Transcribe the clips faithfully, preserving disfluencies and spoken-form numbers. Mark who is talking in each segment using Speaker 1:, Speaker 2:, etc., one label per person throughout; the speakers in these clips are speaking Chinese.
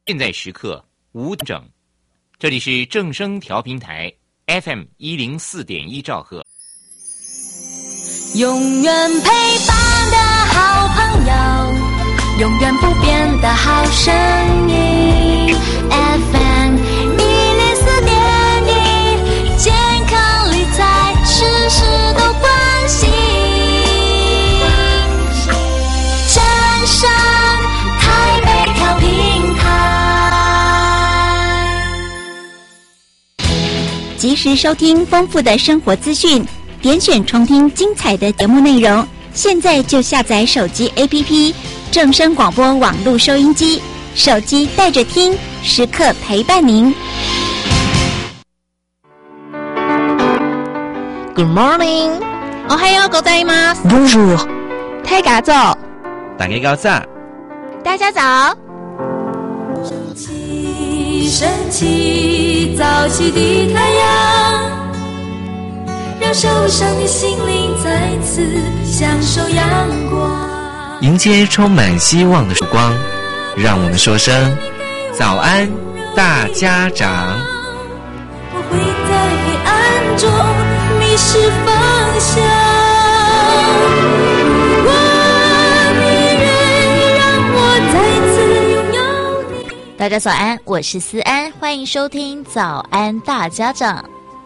Speaker 1: 现在时刻五整，这里是正声调频台 F M 一零四点一兆赫，
Speaker 2: 永远陪伴的好朋友，永远不变的好声音 F M 一零四点一，健康理财事事都关心，正声台北调频台。
Speaker 3: 及时收听丰富的生活资讯，点选重听精彩的节目内容。现在就下载手机 A P P 正声广播网络收音机，手机带着听，时刻陪伴您。
Speaker 4: Good morning， おはようございます。
Speaker 5: Bonjour，
Speaker 4: 大家早，
Speaker 5: 大家早，
Speaker 4: 大家早。
Speaker 2: 升起，升起，早起的太阳，让受伤的心灵再次享受阳光，
Speaker 5: 迎接充满希望的曙光。让我们说声早安，大家长。
Speaker 2: 我会在黑暗中迷失方向，如果你愿意让我再次拥有你。
Speaker 4: 大家早安，我是思安，欢迎收听早安大家长。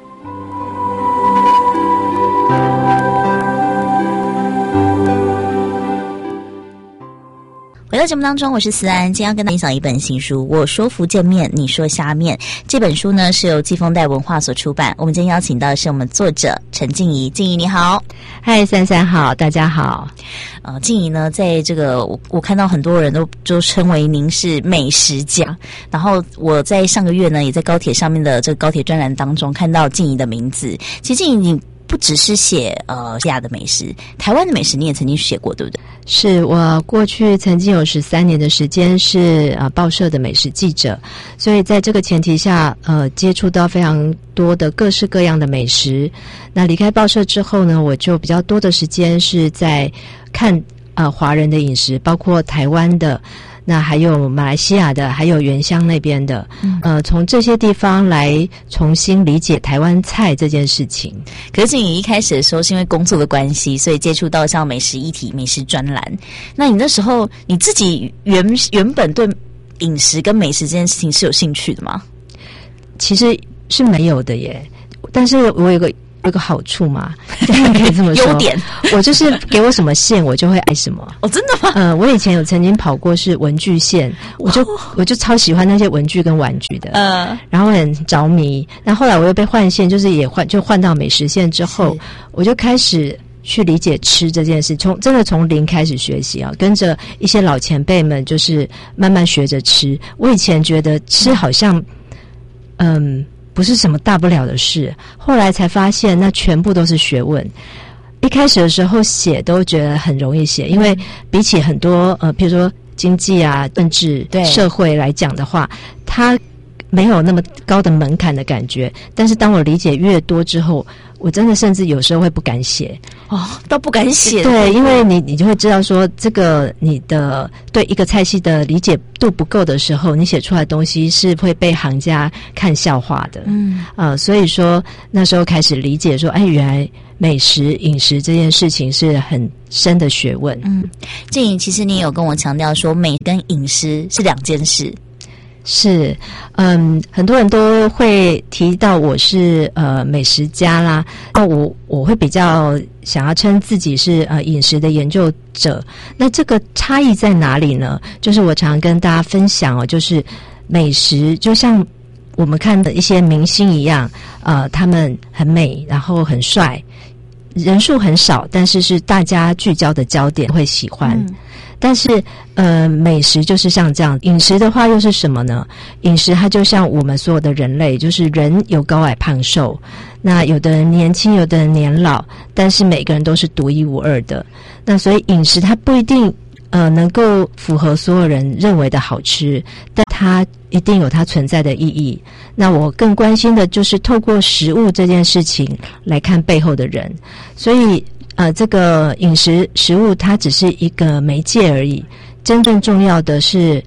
Speaker 4: 回到节目当中，我是思安，今天要跟大家分享一本新书《我说福建面，你说虾面》。这本书呢是由季风带文化所出版。我们今天邀请到的是我们作者陈静怡，静怡你好。
Speaker 6: 嗨，珊珊好，大家好。
Speaker 4: 呃，静怡呢，在这个我我看到很多人都就称为您是美食家，然后我在上个月呢，也在高铁上面的这个高铁专栏当中看到静怡的名字。其实静怡你不只是写呃西亚的美食，台湾的美食你也曾经写过，对不对？
Speaker 6: 是我过去曾经有十三年的时间是呃报社的美食记者，所以在这个前提下，呃接触到非常多的各式各样的美食。那离开报社之后呢，我就比较多的时间是在看呃华人的饮食，包括台湾的。那还有马来西亚的，还有原乡那边的，嗯、呃，从这些地方来重新理解台湾菜这件事情。
Speaker 4: 可是你一开始的时候是因为工作的关系，所以接触到像美食议题、美食专栏。那你那时候你自己原原本对饮食跟美食这件事情是有兴趣的吗？
Speaker 6: 其实是没有的耶，但是我有个。有个好处嘛，可以这么说。
Speaker 4: 优点，
Speaker 6: 我就是给我什么线，我就会爱什么。
Speaker 4: 哦，真的吗？
Speaker 6: 嗯、呃，我以前有曾经跑过是文具线，我就我就超喜欢那些文具跟玩具的，呃，然后很着迷。那后来我又被换线，就是也换就换到美食线之后，我就开始去理解吃这件事，从真的从零开始学习啊，跟着一些老前辈们，就是慢慢学着吃。我以前觉得吃好像，嗯。不是什么大不了的事，后来才发现那全部都是学问。一开始的时候写都觉得很容易写，因为比起很多呃，比如说经济啊、政治、社会来讲的话，它没有那么高的门槛的感觉。但是当我理解越多之后，我真的甚至有时候会不敢写
Speaker 4: 哦，都不敢写。
Speaker 6: 对，因为你你就会知道说，这个你的对一个菜系的理解度不够的时候，你写出来的东西是会被行家看笑话的。嗯，呃，所以说那时候开始理解说，哎，原来美食饮食这件事情是很深的学问。
Speaker 4: 嗯，静怡，其实你有跟我强调说，美跟饮食是两件事。
Speaker 6: 是，嗯，很多人都会提到我是呃美食家啦，那我我会比较想要称自己是呃饮食的研究者。那这个差异在哪里呢？就是我常常跟大家分享哦，就是美食就像我们看的一些明星一样，呃，他们很美，然后很帅，人数很少，但是是大家聚焦的焦点，会喜欢。嗯，但是呃美食就是像这样，饮食的话又是什么呢？饮食它就像我们所有的人类，就是人有高矮胖瘦，那有的人年轻，有的人年老，但是每个人都是独一无二的。那所以饮食它不一定呃能够符合所有人认为的好吃，但它一定有它存在的意义。那我更关心的就是透过食物这件事情来看背后的人。所以呃，这个饮食食物它只是一个媒介而已，真正重要的是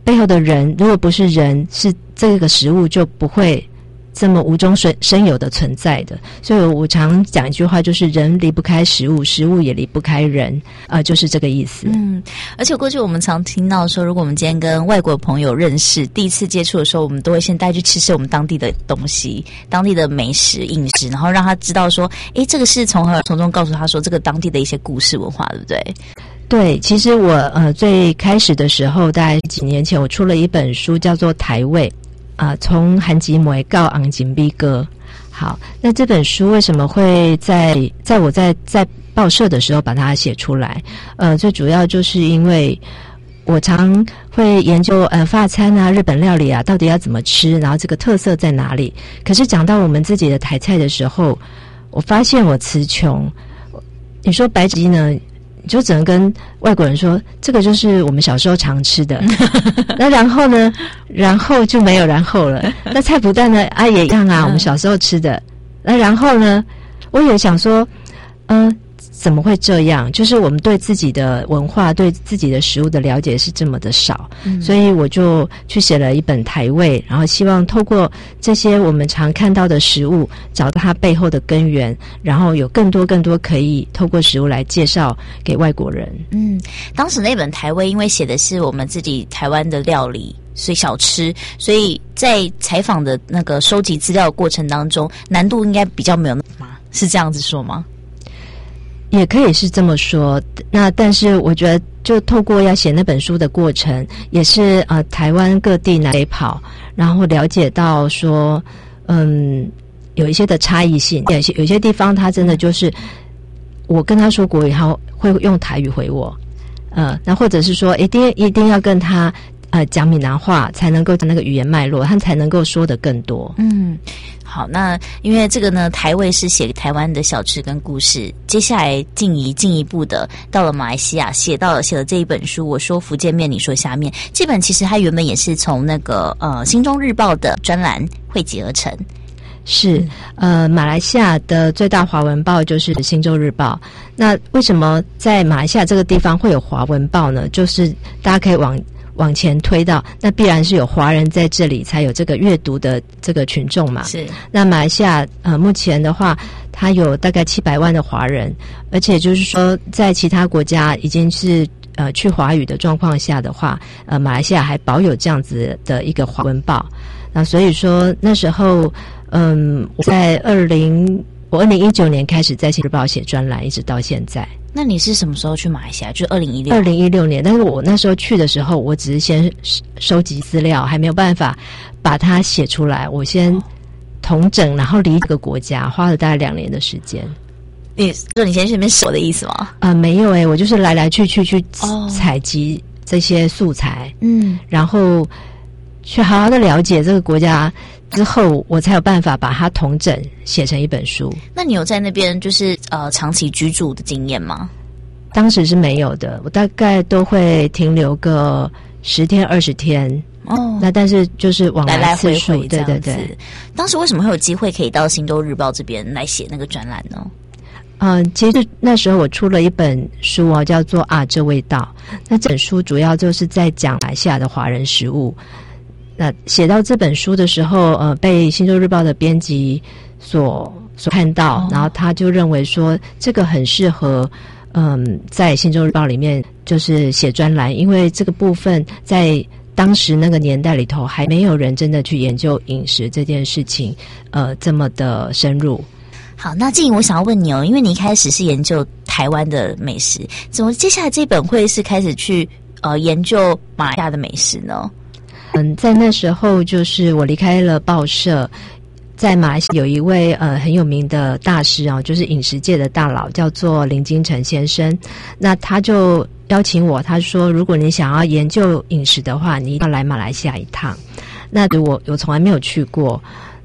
Speaker 6: 背后的人，如果不是人，是这个食物就不会这么无中生生有的存在的。所以我常讲一句话，就是人离不开食物，食物也离不开人，呃，就是这个意思。
Speaker 4: 嗯，而且过去我们常听到说，如果我们今天跟外国朋友认识，第一次接触的时候，我们都会先带去吃吃我们当地的东西，当地的美食饮食，然后让他知道说，诶，这个是从何从中告诉他说这个当地的一些故事文化，对不对？
Speaker 6: 对，其实我呃最开始的时候，大概几年前，我出了一本书，叫做《台味》，啊、呃，从韩吉梅到昂金逼哥。好，那这本书为什么会在在我在在报社的时候把它写出来？呃，最主要就是因为我常会研究呃法餐啊、日本料理啊，到底要怎么吃，然后这个特色在哪里。可是讲到我们自己的台菜的时候，我发现我词穷。你说白吉呢？你就只能跟外国人说，这个就是我们小时候常吃的。那然后呢？然后就没有然后了。那菜脯蛋呢？啊，也一样啊，我们小时候吃的。那然后呢？我也想说，嗯、呃，怎么会这样？就是我们对自己的文化、对自己的食物的了解是这么的少，嗯、所以我就去写了一本台味，然后希望透过这些我们常看到的食物，找到它背后的根源，然后有更多更多可以透过食物来介绍给外国人。
Speaker 4: 嗯，当时那本台味，因为写的是我们自己台湾的料理。所以小吃，所以在采访的那个收集资料的过程当中，难度应该比较没有那么，是这样子说吗？
Speaker 6: 也可以是这么说。那但是我觉得，就透过要写那本书的过程，也是呃台湾各地南北跑，然后了解到说，嗯，有一些的差异性，有些有些地方他真的就是我跟他说国语，他会用台语回我，呃，那或者是说一定一定要跟他。呃，讲闽南话才能够那个语言脉络，他才能够说得更多。
Speaker 4: 嗯，好，那因为这个呢，台味是写台湾的小吃跟故事，接下来进一进一步的到了马来西亚，写到了写了这一本书。我说福建面，你说下面，这本其实它原本也是从那个呃《新中日报》的专栏汇集而成。
Speaker 6: 是，呃，马来西亚的最大华文报就是《新洲日报》。那为什么在马来西亚这个地方会有华文报呢？就是大家可以往。往前推到，那必然是有华人在这里才有这个阅读的这个群众嘛。
Speaker 4: 是。
Speaker 6: 那马来西亚呃目前的话，它有大概七百万的华人，而且就是说，在其他国家已经是呃去华语的状况下的话，呃马来西亚还保有这样子的一个华文报。那所以说那时候，嗯，我在二零我二零一九年开始在《新日报》写专栏，一直到现在。
Speaker 4: 那你是什么时候去马来西亚？就二零一六。
Speaker 6: 二零一六年，但是我那时候去的时候，我只是先收集资料，还没有办法把它写出来。我先统整，然后离这个国家，花了大概两年的时间。
Speaker 4: 你说你先去那边守的意思吗？
Speaker 6: 啊、呃，没有诶、欸，我就是来来去去去采集这些素材，嗯，然后去好好的了解这个国家。之后我才有办法把它统整写成一本书。
Speaker 4: 那你有在那边就是呃长期居住的经验吗？
Speaker 6: 当时是没有的，我大概都会停留个十天二十天哦。那但是就是往
Speaker 4: 来来回
Speaker 6: 回，
Speaker 4: 回
Speaker 6: 对对对。
Speaker 4: 当时为什么会有机会可以到《新洲日报》这边来写那个专栏呢？
Speaker 6: 嗯、呃，其实那时候我出了一本书哦，叫做《啊这味道》。那这本书主要就是在讲马来西亚的华人食物。那写到这本书的时候，呃，被《新洲日报》的编辑所所看到，哦、然后他就认为说这个很适合，嗯，在《新洲日报》里面就是写专栏，因为这个部分在当时那个年代里头还没有人真的去研究饮食这件事情，呃，这么的深入。
Speaker 4: 好，那静怡，我想要问你哦，因为你一开始是研究台湾的美食，怎么接下来这本会是开始去呃研究马来西亚的美食呢？
Speaker 6: 嗯，在那时候就是我离开了报社，在马来西亚有一位呃很有名的大师啊，就是饮食界的大佬，叫做林金城先生。那他就邀请我，他说如果你想要研究饮食的话，你一定要来马来西亚一趟。那我我从来没有去过，那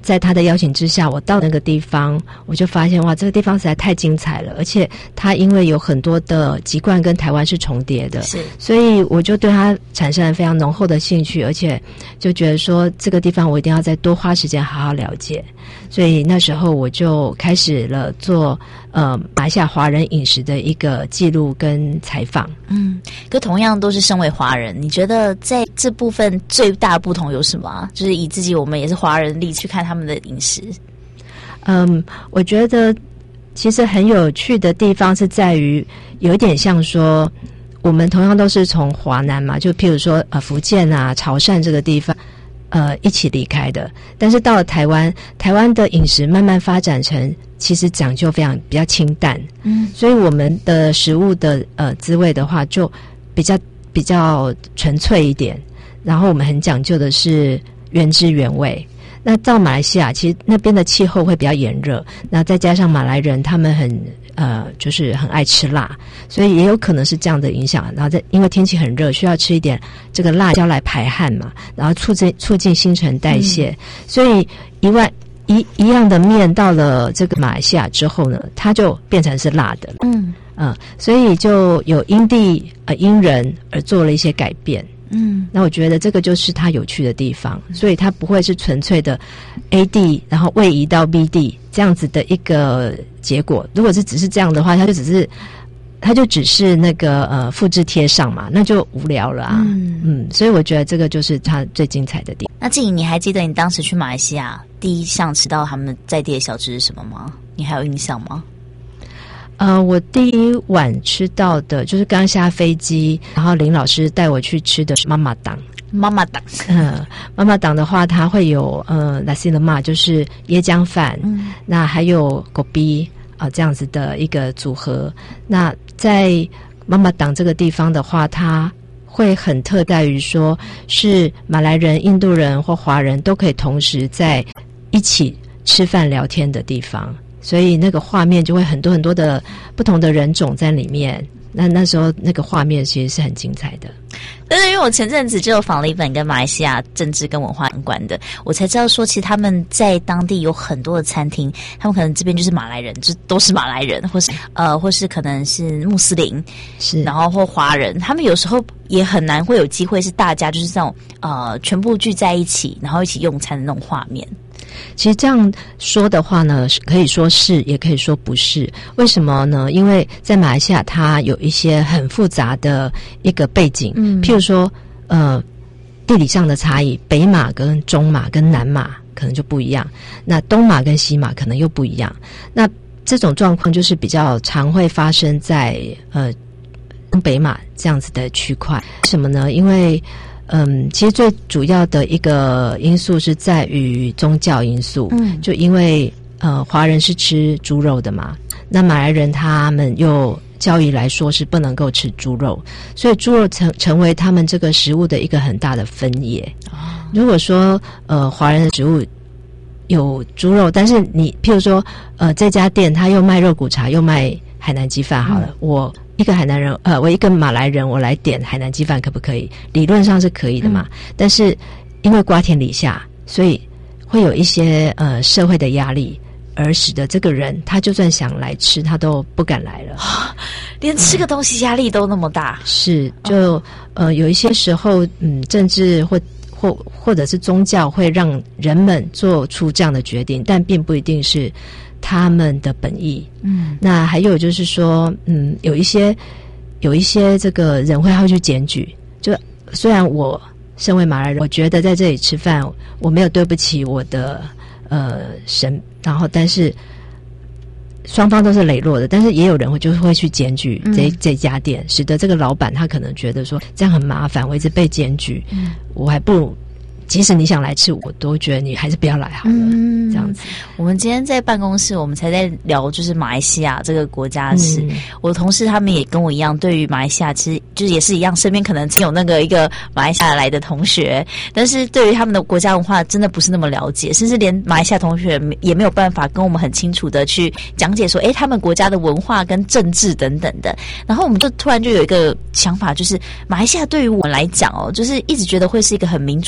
Speaker 6: 在他的邀请之下，我到那个地方，我就发现哇，这个地方实在太精彩了，而且他因为有很多的籍贯跟台湾是重叠的，
Speaker 4: 是，
Speaker 6: 所以我就对他产生了非常浓厚的兴趣，而且就觉得说这个地方我一定要再多花时间好好了解。所以那时候我就开始了做呃马来西亚华人饮食的一个记录跟采访。
Speaker 4: 嗯，可同样都是身为华人，你觉得在这部分最大的不同有什么啊？就是以自己我们也是华人力去看他们的饮食。
Speaker 6: 嗯，我觉得其实很有趣的地方是在于有一点像说我们同样都是从华南嘛，就譬如说呃福建啊潮汕这个地方呃一起离开的，但是到了台湾，台湾的饮食慢慢发展成其实讲究非常比较清淡，嗯，所以我们的食物的呃滋味的话就比较比较纯粹一点，然后我们很讲究的是原汁原味。那到马来西亚，其实那边的气候会比较炎热，那再加上马来人他们很呃就是很爱吃辣，所以也有可能是这样的影响。然后在因为天气很热，需要吃一点这个辣椒来排汗嘛，然后促进促进新陈代谢，嗯、所以一万一一样的面到了这个马来西亚之后呢，它就变成是辣的了。嗯嗯、呃，所以就有因地呃因人而做了一些改变。嗯，那我觉得这个就是它有趣的地方，所以它不会是纯粹的 A 地然后位移到 B 地这样子的一个结果。如果是只是这样的话，它就只是它就只是那个呃复制贴上嘛，那就无聊了啊。嗯嗯，所以我觉得这个就是它最精彩的地方。
Speaker 4: 那静怡，你还记得你当时去马来西亚第一项吃到他们在地的小吃是什么吗？你还有印象吗？
Speaker 6: 呃，我第一碗吃到的就是刚下飞机，然后林老师带我去吃的是妈妈档。
Speaker 4: 妈妈档，
Speaker 6: 嗯，妈妈档的话，它会有呃 nasi lemak， 就是椰浆饭，嗯，那还有狗逼啊这样子的一个组合。那在妈妈档这个地方的话，它会很特在于说是马来人、印度人或华人都可以同时在一起吃饭聊天的地方。所以那个画面就会很多很多的不同的人种在里面，那那时候那个画面其实是很精彩的。
Speaker 4: 对对，因为我前阵子就访了一本跟马来西亚政治跟文化相关的，我才知道说其实他们在当地有很多的餐厅，他们可能这边就是马来人，就都是马来人，或是呃或是可能是穆斯林，
Speaker 6: 是，
Speaker 4: 然后或华人，他们有时候也很难会有机会是大家就是这种呃全部聚在一起，然后一起用餐的那种画面。
Speaker 6: 其实这样说的话呢，可以说是，也可以说不是。为什么呢？因为在马来西亚，它有一些很复杂的一个背景，嗯，譬如说，呃，地理上的差异，北马跟中马跟南马可能就不一样，那东马跟西马可能又不一样。那这种状况就是比较常会发生在呃东北马这样子的区块。为什么呢？因为嗯，其实最主要的一个因素是在于宗教因素。嗯，就因为呃华人是吃猪肉的嘛，那马来人他们又教义来说是不能够吃猪肉，所以猪肉成成为他们这个食物的一个很大的分野。哦，如果说呃华人的食物有猪肉，但是你譬如说呃这家店他又卖肉骨茶又卖海南鸡饭好了，嗯，我一个海南人，呃，我一个马来人，我来点海南鸡饭可不可以？理论上是可以的嘛，嗯，但是因为瓜田李下，所以会有一些呃社会的压力，而使得这个人他就算想来吃，他都不敢来了，
Speaker 4: 连吃个东西压力都那么大。
Speaker 6: 嗯，是，就呃有一些时候，嗯，政治或或或者是宗教会让人们做出这样的决定，但并不一定是他们的本意。嗯，那还有就是说，嗯，有一些有一些这个人会要去检举。就虽然我身为马来人，我觉得在这里吃饭我没有对不起我的呃神，然后但是双方都是磊落的，但是也有人会就是会去检举这、嗯、这家店，使得这个老板他可能觉得说这样很麻烦，我一直被检举，嗯，我还不如即使你想来吃，我都觉得你还是不要来好了。嗯，这样子。
Speaker 4: 我们今天在办公室，我们才在聊就是马来西亚这个国家的事。嗯，我同事他们也跟我一样，对于马来西亚其实就是也是一样，身边可能有那个一个马来西亚来的同学，但是对于他们的国家文化真的不是那么了解，甚至连马来西亚同学也没有办法跟我们很清楚的去讲解说，诶，他们国家的文化跟政治等等的。然后我们就突然就有一个想法，就是马来西亚对于我们来讲哦，就是一直觉得会是一个很民主、很自由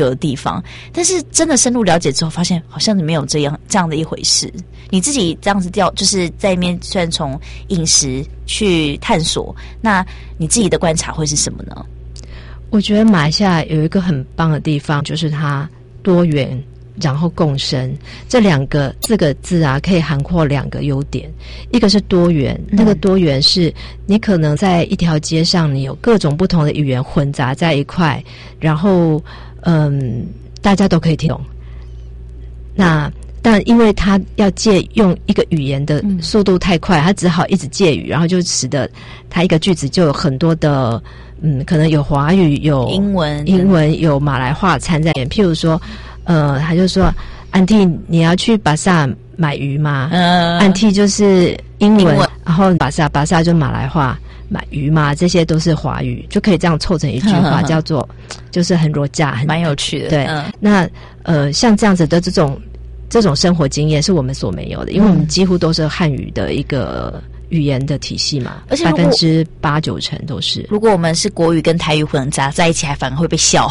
Speaker 4: 究的地方。但是真的深入了解之后，发现好像没有这样这样的一回事。你自己这样子调，就是在里面虽然从饮食去探索，那你自己的观察会是什么呢？
Speaker 6: 我觉得马来西亚有一个很棒的地方，就是它多元然后共生这两个四个字啊，可以涵括两个优点。一个是多元，那个多元是你可能在一条街上，你有各种不同的语言混杂在一块，然后嗯，大家都可以听懂。那但因为他要借用一个语言的速度太快，他只好一直借语，然后就使得他一个句子就有很多的嗯，可能有华语、有
Speaker 4: 英文、
Speaker 6: 英文有马来话掺在里面。譬如说，呃，他就说：“安蒂，你要去巴萨买鱼吗？”嗯，安蒂就是英文，英文然后巴萨巴萨就马来话，买鱼吗？这些都是华语，就可以这样凑成一句话，叫做就是很弱架，很
Speaker 4: 蛮有趣的。
Speaker 6: 对，嗯、那呃，像这样子的这种。这种生活经验是我们所没有的，因为我们几乎都是汉语的一个语言的体系嘛，
Speaker 4: 而且
Speaker 6: 百分之八九成都是。
Speaker 4: 如果我们是国语跟台语混杂在一起，还反而会被笑。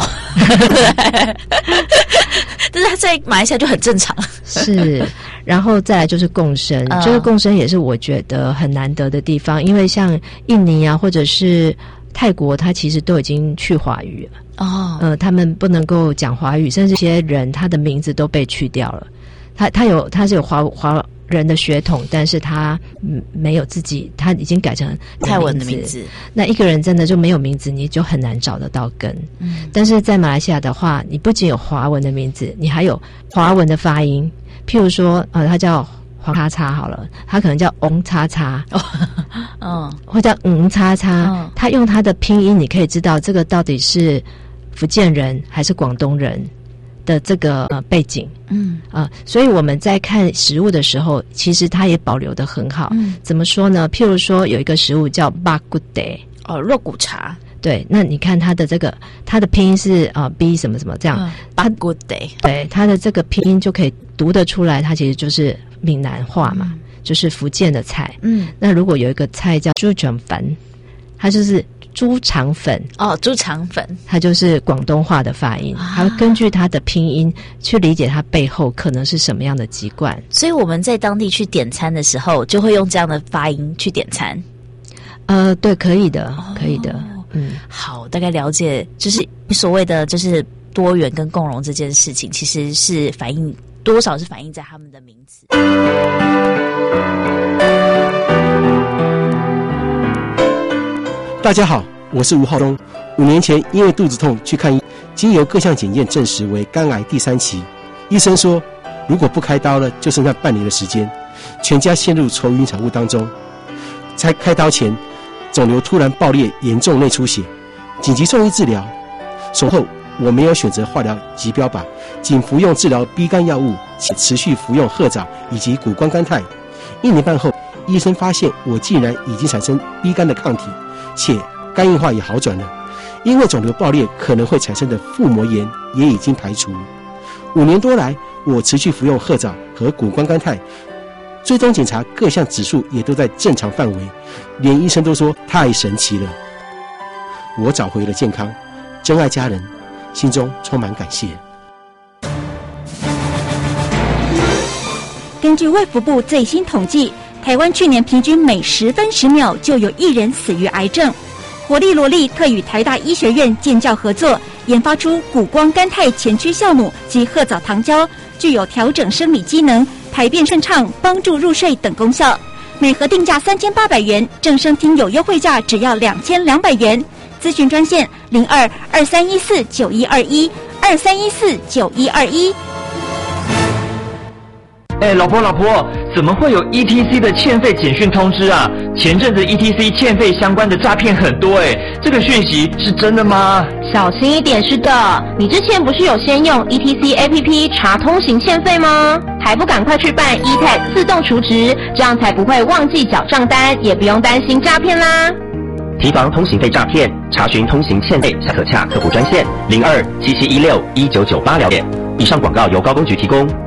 Speaker 4: 但是它在马来西亚就很正常。
Speaker 6: 是，然后再来就是共生，这、嗯、个共生也是我觉得很难得的地方，因为像印尼啊，或者是泰国，它其实都已经去华语了。哦，呃，他们不能够讲华语，甚至这些人他的名字都被去掉了。他他有他是有华华人的血统，但是他嗯没有自己，他已经改成
Speaker 4: 泰文的名字。
Speaker 6: 那一个人真的就没有名字，你就很难找得到根。嗯，但是在马来西亚的话，你不仅有华文的名字，你还有华文的发音。譬如说，呃，他叫黄叉叉好了，他可能叫翁叉叉，嗯，或叫嗯叉叉。他用他的拼音，你可以知道这个到底是福建人还是广东人的这个呃背景。嗯啊、呃，所以我们在看食物的时候，其实它也保留得很好。嗯，怎么说呢？譬如说有一个食物叫巴古德，
Speaker 4: 哦，肉骨茶。
Speaker 6: 对，那你看它的这个，它的拼音是啊、呃、B 什么什么这样，
Speaker 4: 巴古德。
Speaker 6: 对，它的这个拼音就可以读得出来，它其实就是闽南话嘛，嗯、就是福建的菜。嗯，那如果有一个菜叫猪肠粉，它就是猪肠粉
Speaker 4: 哦，猪肠粉，
Speaker 6: 它就是广东话的发音，它会根据它的拼音去理解它背后可能是什么样的籍贯。
Speaker 4: 所以我们在当地去点餐的时候，就会用这样的发音去点餐。
Speaker 6: 呃，对，可以的，哦、可以的。嗯，
Speaker 4: 好，大概了解，就是所谓的就是多元跟共融这件事情，其实是反映多少是反映在他们的名词。
Speaker 7: 大家好，我是吴浩东。五年前因为肚子痛去看医，经由各项检验证实为肝癌第三期。医生说，如果不开刀了，就剩下半年的时间，全家陷入愁云惨雾当中。在开刀前，肿瘤突然爆裂，严重内出血，紧急送医治疗。手后我没有选择化疗及标靶，仅服用治疗 B 肝药物，且持续服用褐藻以及谷胱甘肽。一年半后，医生发现我竟然已经产生 B 肝的抗体，且肝硬化也好转了。因为肿瘤爆裂可能会产生的腹膜炎也已经排除。五年多来，我持续服用褐藻和谷胱甘肽，追踪检查各项指数也都在正常范围，连医生都说太神奇了。我找回了健康，珍爱家人，心中充满感谢。
Speaker 3: 根据卫福部最新统计，台湾去年平均每十分十秒就有一人死于癌症。活力罗力特与台大医学院建教合作，研发出谷胱甘肽前驱酵母及褐藻糖胶，具有调整生理机能、排便顺畅、帮助入睡等功效。每盒定价三千八百元，正声听有优惠价只要两千两百元。咨询专线零二二三一四九一二一二三一四九一二一。
Speaker 8: 哎，老婆老婆，怎么会有 E T C 的欠费简讯通知啊？前阵子 E T C 欠费相关的诈骗很多哎，这个讯息是真的吗？
Speaker 9: 小心一点，是的。你之前不是有先用 E T C A P P 查通行欠费吗？还不赶快去办 E T A G 自动储值，这样才不会忘记缴账单，也不用担心诈骗啦。
Speaker 10: 提防通行费诈骗，查询通行欠费下可洽客服专线零二七七一六一九九八了解。以上广告由高工局提供。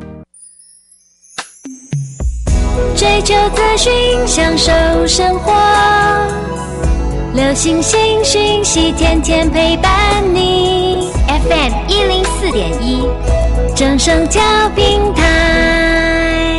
Speaker 2: 追求资讯，享受生活，流行新讯息，天天陪伴你。F M
Speaker 3: M 一零四点一，正声调频台。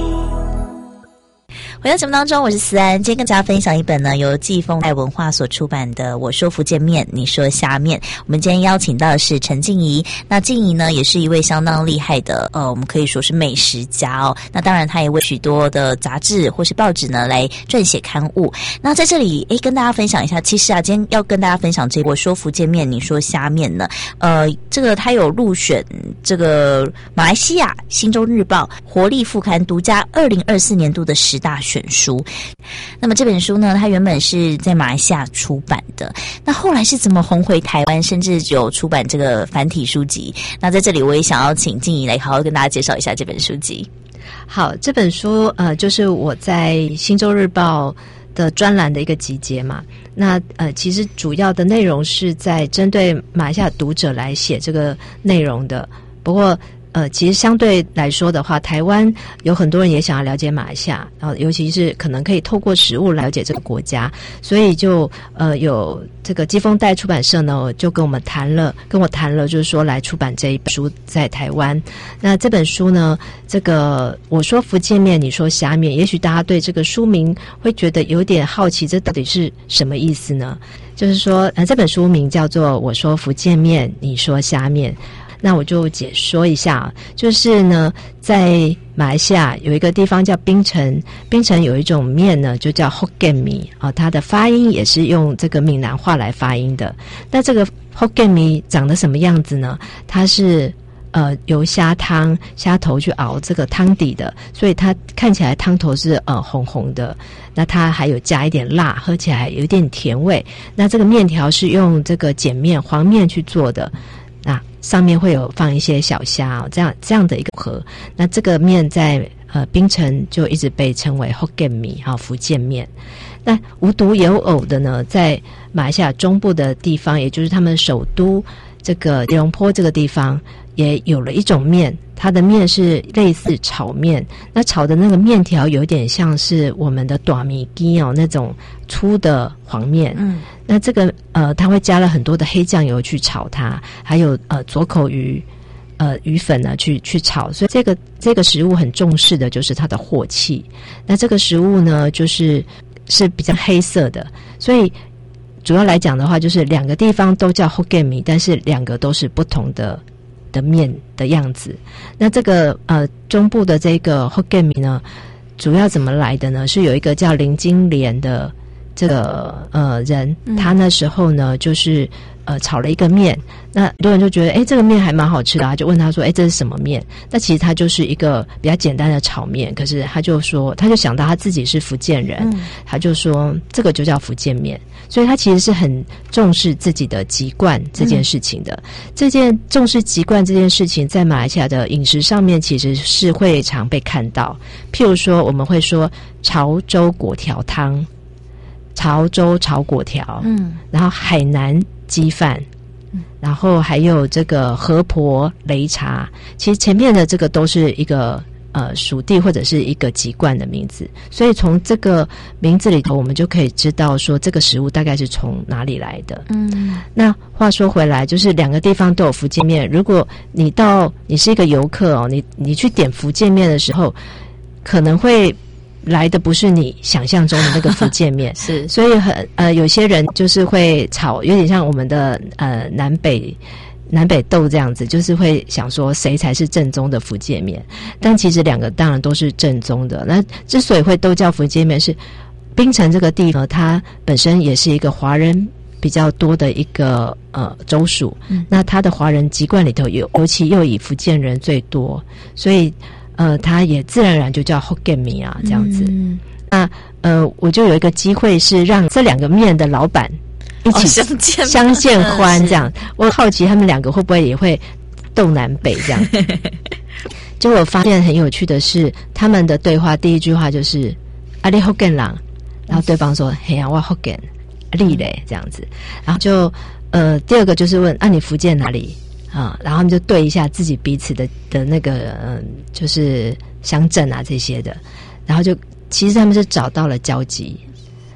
Speaker 4: 回到节目当中，我是思安，今天跟大家分享一本呢由季风带文化所出版的《我说福建面，你说虾面》。我们今天邀请到的是陈静怡，那静怡呢也是一位相当厉害的呃，我们可以说是美食家哦。那当然，她也为许多的杂志或是报纸呢来撰写刊物。那在这里，诶，跟大家分享一下，其实啊，今天要跟大家分享这个《我说福建面，你说虾面》呢，呃，这个它有入选这个马来西亚《新洲日报》活力副刊独家二零二四年度的十大选书。那么这本书呢，它原本是在马来西亚出版的，那后来是怎么红回台湾，甚至有出版这个繁体书籍？那在这里我也想要请静怡来好好跟大家介绍一下这本书籍。
Speaker 6: 好，这本书呃，就是我在《新洲日报》的专栏的一个集结嘛。那呃，其实主要的内容是在针对马来西亚读者来写这个内容的。不过呃，其实相对来说的话，台湾有很多人也想要了解马来西亚，然后尤其是可能可以透过食物了解这个国家，所以就呃有这个季风带出版社呢，就跟我们谈了，跟我谈了，就是说来出版这一本书在台湾。那这本书呢，这个我说福建面，你说虾面，也许大家对这个书名会觉得有点好奇，这到底是什么意思呢？就是说，呃，这本书名叫做《我说福建面，你说虾面》。那我就解说一下，就是呢，在马来西亚有一个地方叫槟城，槟城有一种面呢，就叫 Hokkien 米啊，它的发音也是用这个闽南话来发音的。那这个 Hokkien 米长得什么样子呢？它是呃由虾汤虾头去熬这个汤底的，所以它看起来汤头是呃红红的。那它还有加一点辣，喝起来有一点甜味。那这个面条是用这个碱面黄面去做的。那上面会有放一些小虾哦，这样这样的一个盒。那这个面在呃槟城就一直被称为 Hokkien 米哈、哦、福建面。那无独有偶的呢，在马来西亚中部的地方，也就是他们首都这个吉隆坡这个地方，也有了一种面，它的面是类似炒面，那炒的那个面条有点像是我们的大米鸡哦那种粗的黄面。嗯，那这个呃，它会加了很多的黑酱油去炒它，还有呃左口鱼呃鱼粉呢去去炒，所以这个这个食物很重视的就是它的镬气。那这个食物呢，就是是比较黑色的，所以主要来讲的话，就是两个地方都叫 Hokkien 米，但是两个都是不同的的面的样子。那这个呃中部的这个 Hokkien 米呢，主要怎么来的呢？是有一个叫林金莲的这个呃人，他那时候呢就是呃炒了一个面，那很多人就觉得哎这个面还蛮好吃的啊，就问他说哎这是什么面？那其实他就是一个比较简单的炒面，可是他就说他就想到他自己是福建人，嗯、他就说这个就叫福建面，所以他其实是很重视自己的籍贯这件事情的。嗯、这件重视籍贯这件事情，在马来西亚的饮食上面其实是会常被看到，譬如说我们会说潮州粿条汤。潮州炒粿条，嗯，然后海南鸡饭，嗯，然后还有这个河婆擂茶，其实前面的这个都是一个呃属地或者是一个籍贯的名字，所以从这个名字里头，我们就可以知道说这个食物大概是从哪里来的。嗯，那话说回来，就是两个地方都有福建面，如果你到你是一个游客哦，你你去点福建面的时候，可能会来的不是你想象中的那个福建面，是，所以很呃，有些人就是会炒，有点像我们的呃南北南北斗这样子，就是会想说谁才是正宗的福建面，但其实两个当然都是正宗的。那之所以会都叫福建面，是槟城这个地方它本身也是一个华人比较多的一个呃州属，嗯、那它的华人籍贯里头有，尤其又以福建人最多，所以。呃，它也自然而然就叫 Hokkien 米啊，这样子。嗯、那呃，我就有一个机会是让这两个面的老板一起相见、哦、相见欢这样。我好奇他们两个会不会也会斗南北这样。结果我发现很有趣的是，他们的对话第一句话就是“阿里 Hokkien 人”，然后对方说“嘿呀，我 Hokkien， 阿里嘞”这样子，然后就呃，第二个就是问“啊，你福建哪里？”啊、嗯，然后他们就对一下自己彼此的的那个嗯，就是乡镇啊这些的，然后就其实他们是找到了交集。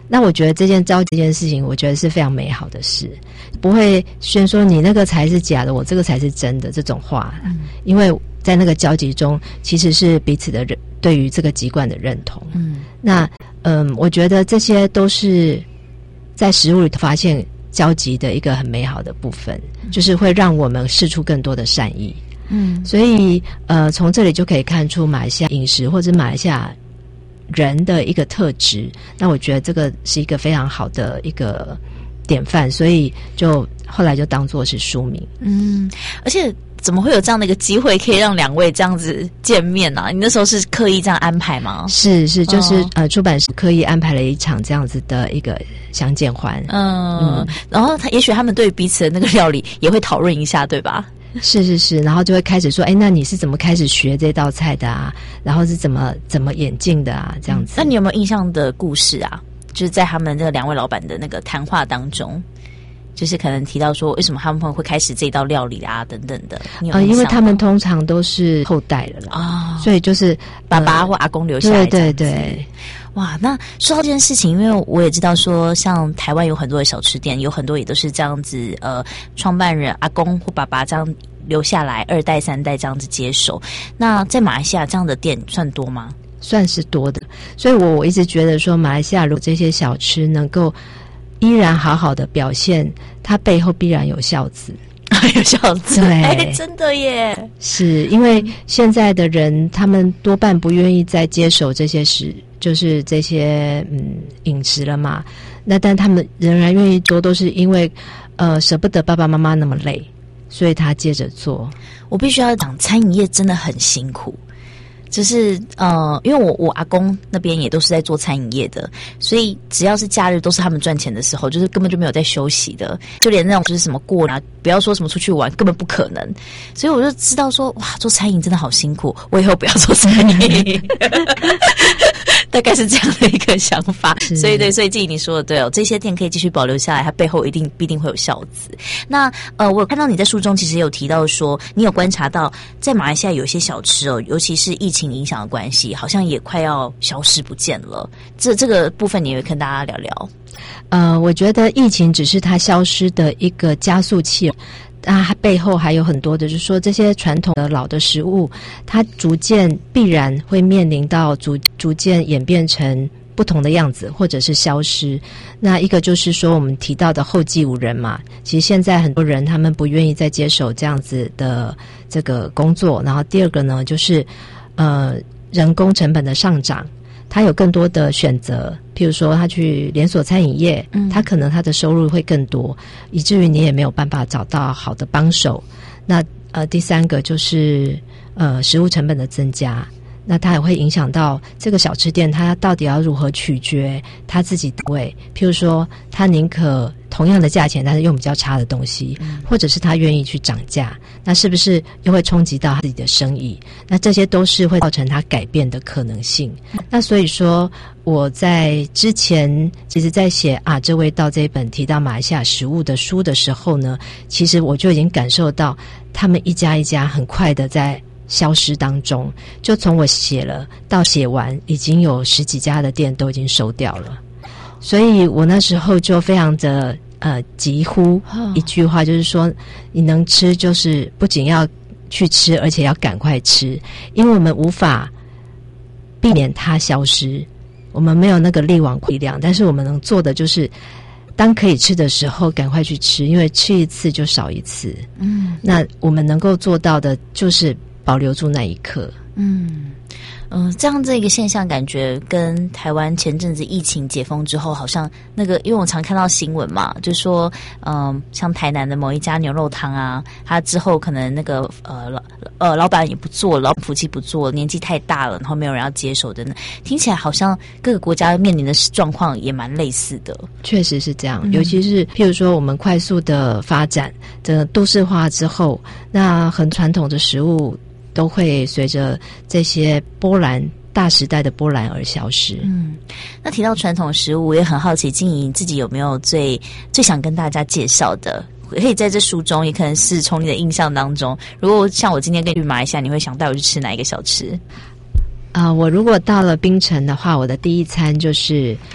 Speaker 6: 那我觉得这件交集这件事情，我觉得是非常美好的事，不会宣说你那个才是假的，我这个才是真的这种话，嗯、因为在那个交集中，其实是彼此的认对于这个籍贯的认同。嗯，那嗯，我觉得这些都是在食物里发现交集的一个很美好的部分，嗯、就是会让我们释出更多的善意。嗯，所以呃，从这里就可以看出马来西亚饮食或者马来西亚人的一个特质，那我觉得这个是一个非常好的一个典范，所以就后来就当作是书名。
Speaker 4: 嗯，而且怎么会有这样的一个机会可以让两位这样子见面呢、啊？你那时候是刻意这样安排吗？
Speaker 6: 是是，就是、哦、呃，出版社刻意安排了一场这样子的一个相见欢。嗯，
Speaker 4: 嗯然后他也许他们对彼此的那个料理也会讨论一下，对吧？
Speaker 6: 是是是，然后就会开始说，哎，那你是怎么开始学这道菜的啊？然后是怎么怎么演进的啊？这样子。
Speaker 4: 那你有没有印象的故事啊？就是在他们这两位老板的那个谈话当中，就是可能提到说，为什么他们会开始这道料理啊，等等的。
Speaker 6: 呃，因为他们通常都是后代了啦，哦、所以就是
Speaker 4: 爸爸或阿公留下来。
Speaker 6: 对对对。
Speaker 4: 哇，那说到这件事情，因为我也知道说，像台湾有很多的小吃店，有很多也都是这样子，呃，创办人阿公或爸爸这样留下来，二代三代这样子接手。那在马来西亚这样的店算多吗？
Speaker 6: 算是多的，所以我我一直觉得说，马来西亚如果这些小吃能够依然好好的表现，它背后必然有孝子。
Speaker 4: 有孝子，
Speaker 6: 对、
Speaker 4: 欸，真的耶！
Speaker 6: 是因为现在的人，他们多半不愿意再接手这些食，就是这些嗯饮食了嘛。那但他们仍然愿意做，都是因为呃舍不得爸爸妈妈那么累，所以他接着做。
Speaker 4: 我必须要讲，餐饮业真的很辛苦。就是呃，因为我我阿公那边也都是在做餐饮业的，所以只要是假日都是他们赚钱的时候，就是根本就没有在休息的，就连那种就是什么过啊，不要说什么出去玩，根本不可能。所以我就知道说，哇，做餐饮真的好辛苦，我以后不要做餐饮。大概是这样的一个想法，所以对，所以季你说的对哦，这些店可以继续保留下来，它背后一定必定会有孝子。那呃，我有看到你在书中其实也有提到说，你有观察到在马来西亚有些小吃哦，尤其是疫情影响的关系，好像也快要消失不见了。这这个部分你也会跟大家聊聊。
Speaker 6: 呃，我觉得疫情只是它消失的一个加速器。那它背后还有很多的，就是说这些传统的老的食物，它逐渐必然会面临到逐逐渐演变成不同的样子，或者是消失。那一个就是说我们提到的后继无人嘛，其实现在很多人他们不愿意再接手这样子的这个工作。然后第二个呢，就是呃人工成本的上涨。他有更多的选择，譬如说他去连锁餐饮业，嗯，他可能他的收入会更多，以至于你也没有办法找到好的帮手。那呃，第三个就是呃食物成本的增加，那它也会影响到这个小吃店，它到底要如何取决他自己的味。譬如说，他宁可同样的价钱，但是用比较差的东西，嗯、或者是他愿意去涨价，那是不是又会冲击到他自己的生意？那这些都是会造成他改变的可能性。嗯、那所以说，我在之前其实在写啊这味道这一本提到马来西亚食物的书的时候呢，其实我就已经感受到他们一家一家很快的在消失当中。就从我写了到写完，已经有十几家的店都已经收掉了。所以我那时候就非常的呃急呼一句话，就是说你能吃就是不仅要去吃，而且要赶快吃，因为我们无法避免它消失，我们没有那个力挽力量，但是我们能做的就是当可以吃的时候赶快去吃，因为吃一次就少一次。嗯，那我们能够做到的就是保留住那一刻。
Speaker 4: 嗯嗯、呃，这样这个现象感觉跟台湾前阵子疫情解封之后，好像那个，因为我常看到新闻嘛，就说，嗯、呃，像台南的某一家牛肉汤啊，他之后可能那个呃老呃老板也不做了，老板夫妻不做了，年纪太大了，然后没有人要接手的，听起来好像各个国家面临的状况也蛮类似的。
Speaker 6: 确实是这样，尤其是譬如说我们快速的发展，这个都市化之后，那很传统的食物都会随着这些波澜大时代的波澜而消失。
Speaker 4: 嗯，那提到传统食物，我也很好奇，静怡自己有没有最最想跟大家介绍的？可以在这书中，也可能是从你的印象当中。如果像我今天跟你去马来西亚，你会想带我去吃哪一个小吃？
Speaker 6: 啊、呃，我如果到了槟城的话，我的第一餐就是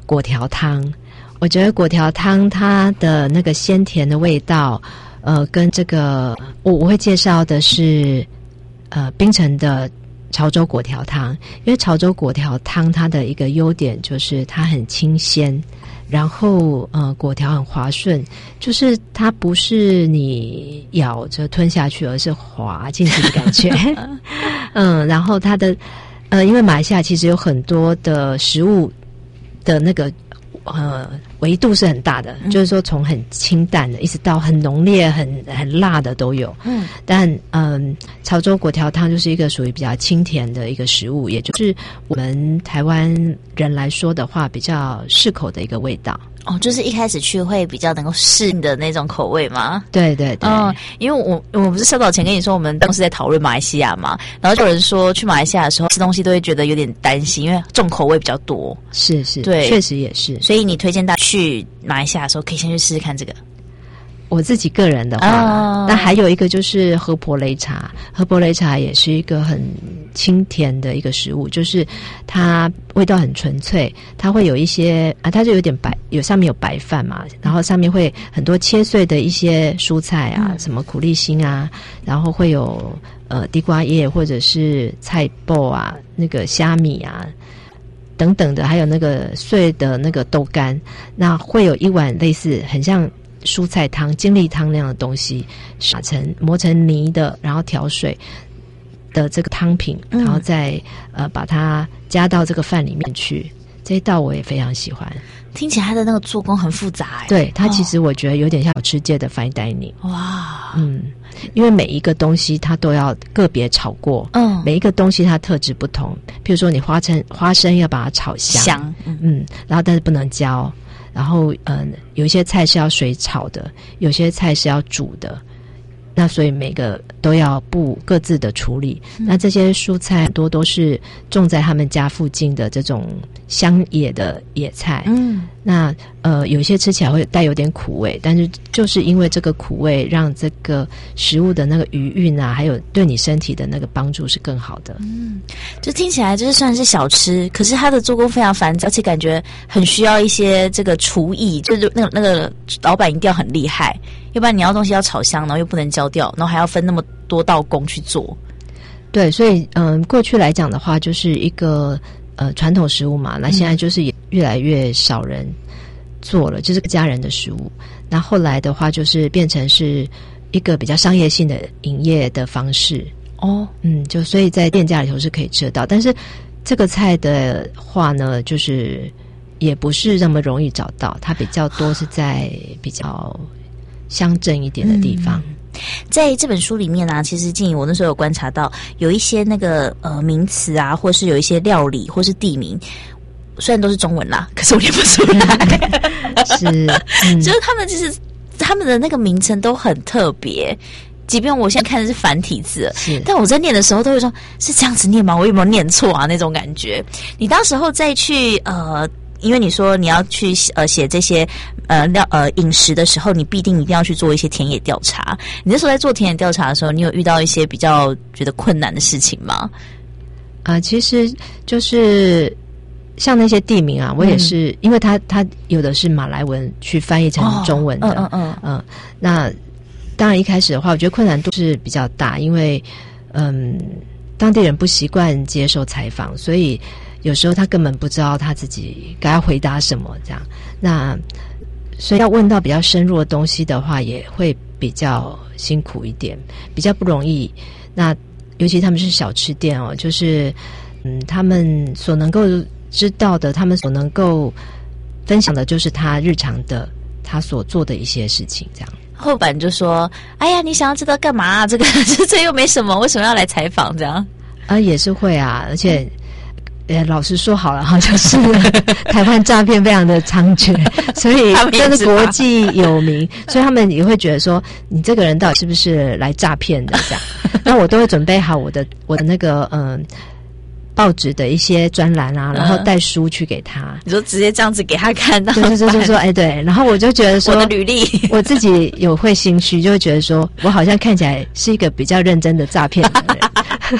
Speaker 6: 果条汤。我觉得果条汤它的那个鲜甜的味道，呃，跟这个我我会介绍的是呃槟城的潮州果条汤，因为潮州果条汤它的一个优点就是它很清鲜，然后呃果条很滑顺，就是它不是你咬着吞下去，而是滑进去的感觉。嗯，然后它的呃，因为马来西亚其实有很多的食物的那个呃维度是很大的，嗯、就是说从很清淡的，一直到很浓烈、很很辣的都有。嗯，但嗯，潮州果条汤就是一个属于比较清甜的一个食物，也就是我们台湾人来说的话，比较适口的一个味道。
Speaker 4: 哦，就是一开始去会比较能够适应的那种口味吗？
Speaker 6: 对对对，
Speaker 4: 嗯，因为我我不是稍早前跟你说，我们当时在讨论马来西亚嘛，然后就有人说去马来西亚的时候吃东西都会觉得有点担心，因为重口味比较多。
Speaker 6: 是是，
Speaker 4: 对，
Speaker 6: 确实也是。
Speaker 4: 所以你推荐大家去马来西亚的时候，可以先去试试看这个。
Speaker 6: 我自己个人的话，那、哦、还有一个就是河婆擂茶，河婆擂茶也是一个很清甜的一个食物，就是它味道很纯粹，它会有一些啊，它就有点白，有上面有白饭嘛，然后上面会很多切碎的一些蔬菜啊，嗯、什么苦力心啊，然后会有呃地瓜叶或者是菜脯啊，那个虾米啊。等等的，还有那个碎的那个豆干，那会有一碗类似很像蔬菜汤、精力汤那样的东西，打成磨成泥的，然后调水的这个汤品，然后再、嗯、呃把它加到这个饭里面去。这一道我也非常喜欢。
Speaker 4: 听起来它的那个做工很复杂哎。
Speaker 6: 对，它其实我觉得有点像小吃界的 fine dining。
Speaker 4: 哇，
Speaker 6: 嗯，因为每一个东西它都要个别炒过，嗯，每一个东西它特质不同。譬如说你花生花生要把它炒香，
Speaker 4: 香，
Speaker 6: 嗯，嗯然后但是不能焦，然后嗯，有一些菜是要水炒的，有些菜是要煮的。那所以每个都要不各自的处理、嗯、那这些蔬菜很多都是种在他们家附近的这种乡野的野菜，嗯，那呃有些吃起来会带有点苦味，但是就是因为这个苦味让这个食物的那个余韵啊，还有对你身体的那个帮助是更好的。
Speaker 4: 嗯，就听起来就是算是小吃，可是它的做工非常繁杂，而且感觉很需要一些这个厨艺，就是那个那个老板一定要很厉害，要不然你要东西要炒香，然后又不能焦掉，然后还要分那么多道工去做。
Speaker 6: 对，所以嗯，过去来讲的话，就是一个呃传统食物嘛，那现在就是也越来越少人做了，就是家人的食物。那后来的话，就是变成是一个比较商业性的营业的方式。哦，嗯，就所以在店家里头是可以吃得到，但是这个菜的话呢，就是也不是那么容易找到，它比较多是在比较乡镇一点的地方。嗯，
Speaker 4: 在这本书里面啊，其实静怡我那时候有观察到有一些那个呃名词啊，或是有一些料理或是地名，虽然都是中文啦，可是我念不出来。
Speaker 6: 是、嗯，
Speaker 4: 就是他们就是他们的那个名称都很特别，即便我现在看的是繁体字，但我在念的时候都会说是这样子念吗？我有没有念错啊？那种感觉。你当时候再去呃。因为你说你要去呃写这些呃料呃饮食的时候，你必定一定要去做一些田野调查。你那时候在做田野调查的时候，你有遇到一些比较觉得困难的事情吗？
Speaker 6: 啊、呃，其实就是像那些地名啊，我也是，嗯、因为它它有的是马来文去翻译成中文的，哦、嗯嗯嗯、呃，那当然一开始的话，我觉得困难度是比较大，因为嗯当地人不习惯接受采访，所以。有时候他根本不知道他自己该要回答什么，这样，那所以要问到比较深入的东西的话，也会比较辛苦一点，比较不容易。那尤其他们是小吃店哦，就是嗯，他们所能够知道的，他们所能够分享的，就是他日常的他所做的一些事情，这样。
Speaker 4: 后版就说：“哎呀，你想要知道干嘛、啊？这个这又没什么，为什么要来采访？这样
Speaker 6: 啊，也是会啊，而且。嗯”呃，老实说好了哈，就是台湾诈骗非常的猖獗，所以真是国际有名，所以他们也会觉得说，你这个人到底是不是来诈骗的这样？那我都会准备好我的我的那个嗯、呃、报纸的一些专栏啊，然后带书去给他。
Speaker 4: 你说直接这样子给他看到，
Speaker 6: 对对对，说哎对，然后我就觉得说
Speaker 4: 我的履历，
Speaker 6: 我自己有会心虚，就会觉得说我好像看起来是一个比较认真的诈骗的人。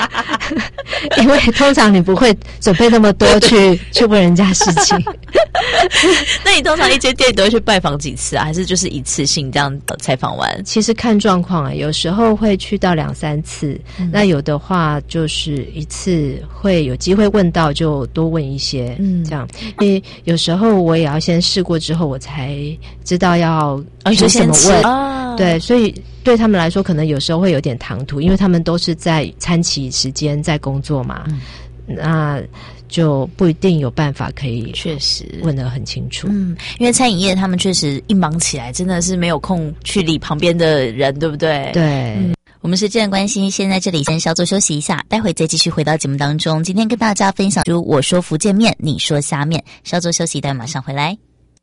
Speaker 6: 因为通常你不会准备那么多去去问人家事情。
Speaker 4: 那你通常一间店都会去拜访几次啊？还是就是一次性这样采访完？
Speaker 6: 其实看状况啊，有时候会去到两三次，嗯、那有的话就是一次会有机会问到就多问一些，嗯，这样。因为有时候我也要先试过之后，我才知道要去怎么问。哦、对，所以对他们来说，可能有时候会有点唐突，因为他们都是在餐期时间在工作嘛，嗯、那就不一定有办法可以
Speaker 4: 确实
Speaker 6: 问得很清楚。
Speaker 4: 嗯，因为餐饮业他们确实一忙起来，真的是没有空去理旁边的人，对不对？
Speaker 6: 对。
Speaker 4: 嗯，我们时间的关系，先在这里先稍作休息一下，待会再继续回到节目当中。今天跟大家分享就我说福建面，你说虾面，稍作休息，待会马上回来。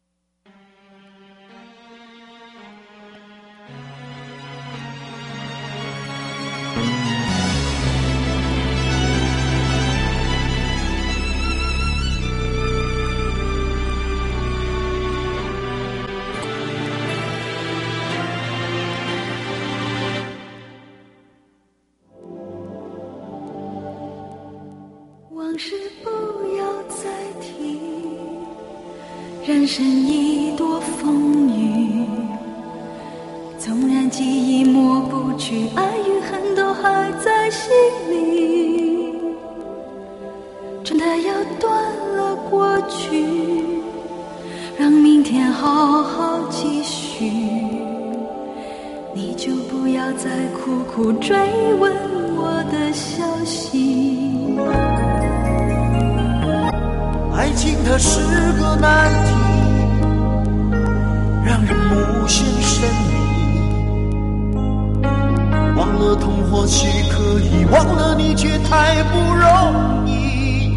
Speaker 2: 往事不要再提，人生已多风雨，纵然记忆抹不去，爱与恨都还在心里，真的要断了过去，让明天好好继续，你就不要再苦苦追问我的消息。
Speaker 11: 爱情它是个难题，让人无限神秘，忘了痛或许可以，忘了你却太不容易。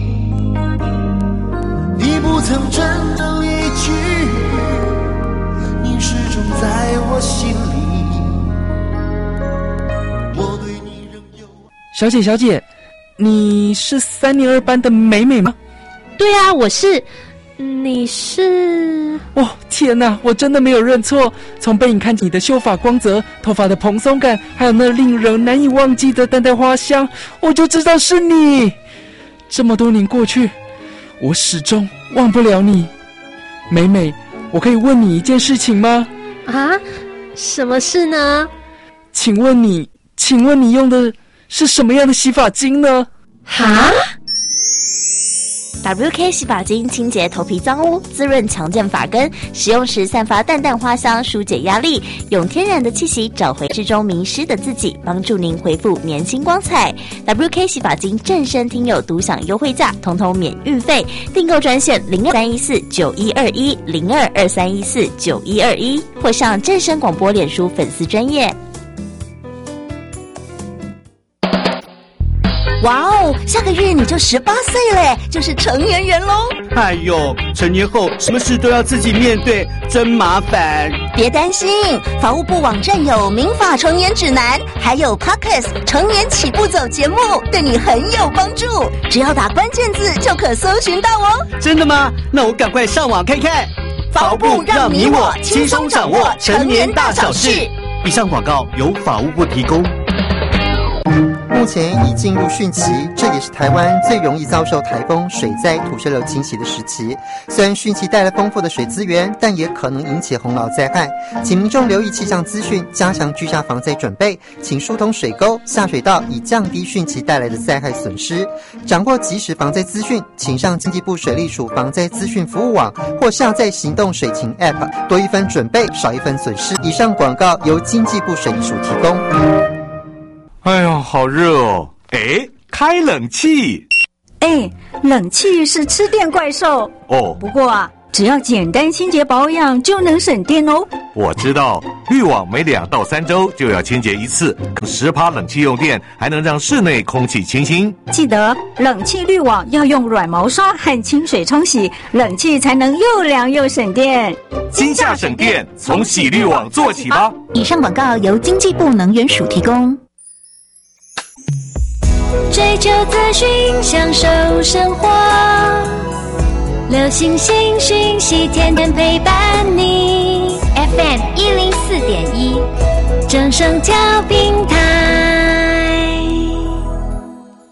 Speaker 11: 你不曾真的离去，你始终在我心里，我对你仍有。
Speaker 12: 小姐小姐，你是三年二班的美美吗？
Speaker 13: 对啊，我是。你是？
Speaker 12: 哦，天哪，我真的没有认错。从背影看你的秀发光泽，头发的蓬松感，还有那令人难以忘记的淡淡花香，我就知道是你。这么多年过去，我始终忘不了你。美美，我可以问你一件事情吗？
Speaker 13: 啊？什么事呢？
Speaker 12: 请问你，请问你用的是什么样的洗发精呢？
Speaker 13: 哈
Speaker 4: ？W K 洗发精清洁头皮脏污，滋润强健发根，使用时散发淡淡花香，疏解压力，用天然的气息找回之中迷失的自己，帮助您恢复年轻光彩。W K 洗发精正身听友独享优惠价，统统免运费，订购专线零二三一四九一二一零二二三一四九一二一，或上正声广播脸书粉丝专页。
Speaker 14: 哇哦，下个月你就十八岁了，就是成年人喽！
Speaker 15: 哎呦，成年后什么事都要自己面对，真麻烦。
Speaker 14: 别担心，法务部网站有民法成年指南，还有 Podcast 成年起步走节目，对你很有帮助。只要打关键字就可搜寻到哦。
Speaker 15: 真的吗？那我赶快上网看看。
Speaker 14: 法务部让你我轻松掌握成年大小事。
Speaker 15: 以上广告由法务部提供。
Speaker 16: 目前已进入汛期，这也是台湾最容易遭受台风、水灾、土石流侵袭的时期。虽然汛期带来丰富的水资源，但也可能引起洪涝灾害，请民众留意气象资讯，加强居家防灾准备，请疏通水沟、下水道，以降低汛期带来的灾害损失。掌握及时防灾资讯，请上经济部水利署防灾资讯服务网，或下载行动水情 App， 多一分准备，少一分损失。以上广告由经济部水利署提供。
Speaker 17: 哎呦，好热哦！哎，开冷气。
Speaker 18: 哎，冷气是吃电怪兽
Speaker 17: 哦。
Speaker 18: 不过啊，只要简单清洁保养就能省电哦。
Speaker 17: 我知道，滤网每两到三周就要清洁一次，十趴冷气用电，还能让室内空气清新。
Speaker 18: 记得冷气滤网要用软毛刷和清水冲洗，冷气才能又凉又省电。
Speaker 17: 今夏省电，从洗滤网做起吧。
Speaker 3: 以上广告由经济部能源署提供。
Speaker 2: 追求资讯，享受生活，流星星讯息，天天陪伴你。F M 一零四点一，正声调频台。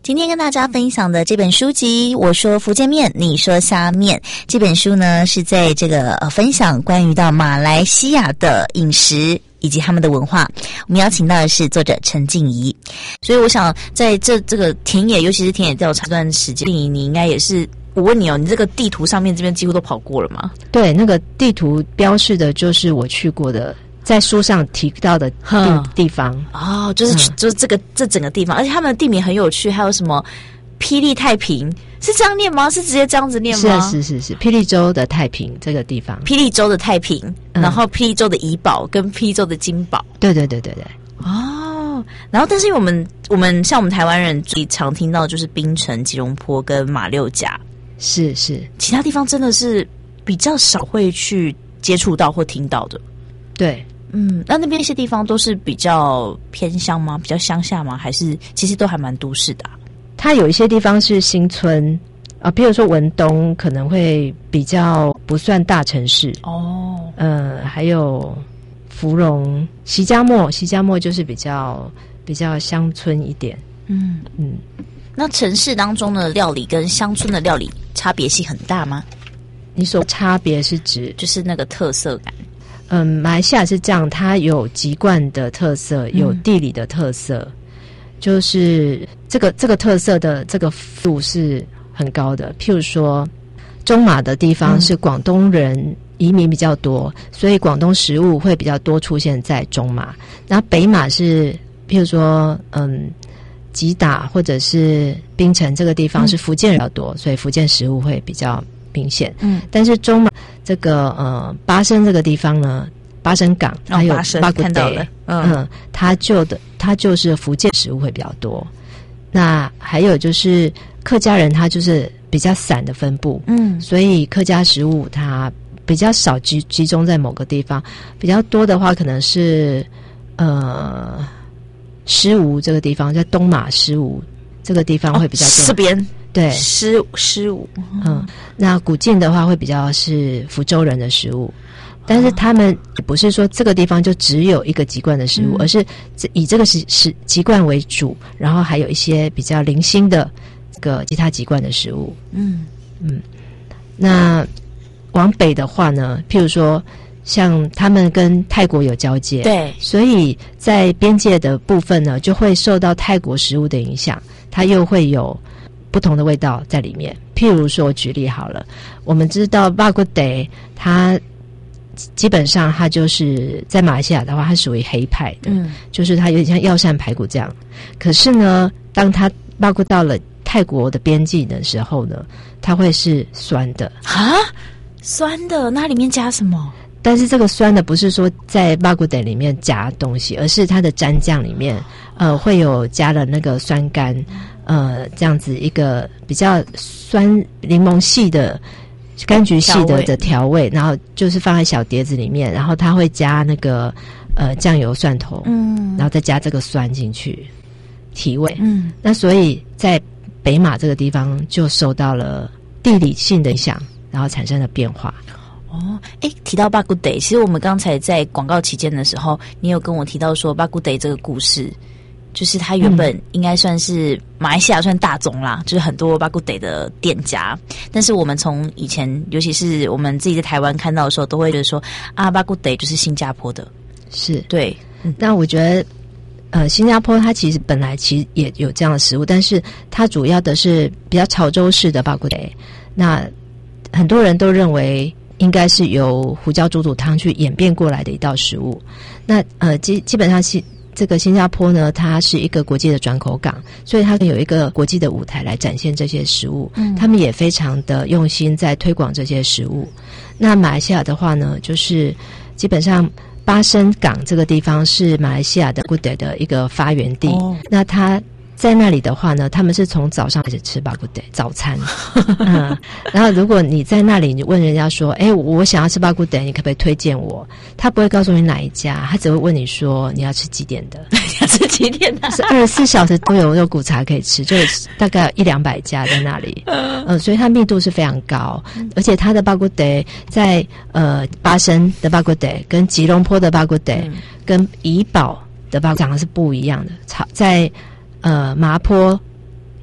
Speaker 4: 今天跟大家分享的这本书籍，我说福建面，你说虾面。这本书呢是在这个呃分享关于到马来西亚的饮食以及他们的文化。我们邀请到的是作者陈静怡，所以我想在这这个田野，尤其是田野调查这段时间，静怡你应该也是。我问你哦，你这个地图上面这边几乎都跑过了吗？
Speaker 6: 对，那个地图标示的就是我去过的，在书上提到的地地方。
Speaker 4: 哦，就是、嗯、就是这个这整个地方，而且他们的地名很有趣，还有什么霹雳太平，是这样念吗？是直接这样子念吗？
Speaker 6: 是是是是，霹雳州的太平这个地方，
Speaker 4: 霹雳州的太平，嗯、然后霹雳州的怡保跟霹雳州的金宝。
Speaker 6: 对对对对对。
Speaker 4: 哦，然后但是我们我们像我们台湾人最常听到就是槟城、吉隆坡跟马六甲。
Speaker 6: 是是，
Speaker 4: 其他地方真的是比较少会去接触到或听到的。
Speaker 6: 对，
Speaker 4: 嗯，那那边一些地方都是比较偏乡吗？比较乡下吗？还是其实都还蛮都市的、啊？
Speaker 6: 它有一些地方是新村啊，比如说文东可能会比较不算大城市
Speaker 4: 哦。
Speaker 6: 呃，还有芙蓉、西加莫，西加莫就是比较比较乡村一点。
Speaker 4: 嗯嗯。那城市当中的料理跟乡村的料理差别性很大吗？
Speaker 6: 你说差别是指
Speaker 4: 就是那个特色感？
Speaker 6: 嗯，马来西亚是这样，它有籍贯的特色，有地理的特色，嗯、就是这个这个特色的这个度是很高的。譬如说，中马的地方是广东人移民比较多，嗯、所以广东食物会比较多出现在中马。然后北马是譬如说，嗯。吉打或者是槟城这个地方是福建人比较多，嗯、所以福建食物会比较明显。嗯，但是中马这个呃巴生这个地方呢，巴生港还有巴古德，嗯，它就的它就是福建食物会比较多。那还有就是客家人，他就是比较散的分布，嗯，所以客家食物它比较少集集中在某个地方，比较多的话可能是呃。狮吴这个地方，在东马狮吴这个地方会比较多。
Speaker 4: 哦、这边
Speaker 6: 对
Speaker 4: 狮狮吴，
Speaker 6: 嗯，那古晋的话会比较是福州人的食物，但是他们不是说这个地方就只有一个籍贯的食物，嗯、而是以这个食食籍贯为主，然后还有一些比较零星的这个其他籍贯的食物。嗯嗯，那往北的话呢，譬如说。像他们跟泰国有交界，
Speaker 4: 对，
Speaker 6: 所以在边界的部分呢，就会受到泰国食物的影响，它又会有不同的味道在里面。譬如说，我举例好了，我们知道巴古德，它基本上它就是在马来西亚的话，它属于黑派的，嗯，就是它有点像药膳排骨这样。可是呢，当它巴古到了泰国的边境的时候呢，它会是酸的
Speaker 4: 啊，酸的，那里面加什么？
Speaker 6: 但是这个酸的不是说在巴古德里面加东西，而是它的蘸酱里面，呃，会有加了那个酸柑，呃，这样子一个比较酸柠檬系的柑橘系的的调味，然后就是放在小碟子里面，然后它会加那个呃酱油蒜头，嗯，然后再加这个酸进去提味，嗯，那所以在北马这个地方就受到了地理性的影响，然后产生了变化。
Speaker 4: 哦，哎，提到巴古德，其实我们刚才在广告期间的时候，你有跟我提到说巴古德这个故事，就是它原本应该算是马来西亚算大宗啦，就是很多巴古德的店家，但是我们从以前，尤其是我们自己在台湾看到的时候，都会觉得说啊，巴古德就是新加坡的，
Speaker 6: 是
Speaker 4: 对。
Speaker 6: 嗯、那我觉得，呃，新加坡它其实本来其实也有这样的食物，但是它主要的是比较潮州式的巴古德，那很多人都认为。应该是由胡椒猪肚汤去演变过来的一道食物。那呃，基基本上是这个新加坡呢，它是一个国际的转口港，所以它有一个国际的舞台来展现这些食物。嗯，他们也非常的用心在推广这些食物。那马来西亚的话呢，就是基本上巴生港这个地方是马来西亚的 Good 的一个发源地。哦，那它。在那里的话呢，他们是从早上开始吃巴古德早餐，嗯，然后如果你在那里，你问人家说，哎，我想要吃巴古德，你可不可以推荐我？他不会告诉你哪一家，他只会问你说你要吃几点的，
Speaker 4: 要吃几点的，
Speaker 6: 是二十四小时都有肉骨茶可以吃，就大概有一两百家在那里，嗯、呃，所以它密度是非常高，而且它的巴古德在呃巴生的巴古德跟吉隆坡的巴古德、嗯、跟怡保的巴古德长得是不一样的，在。呃，麻坡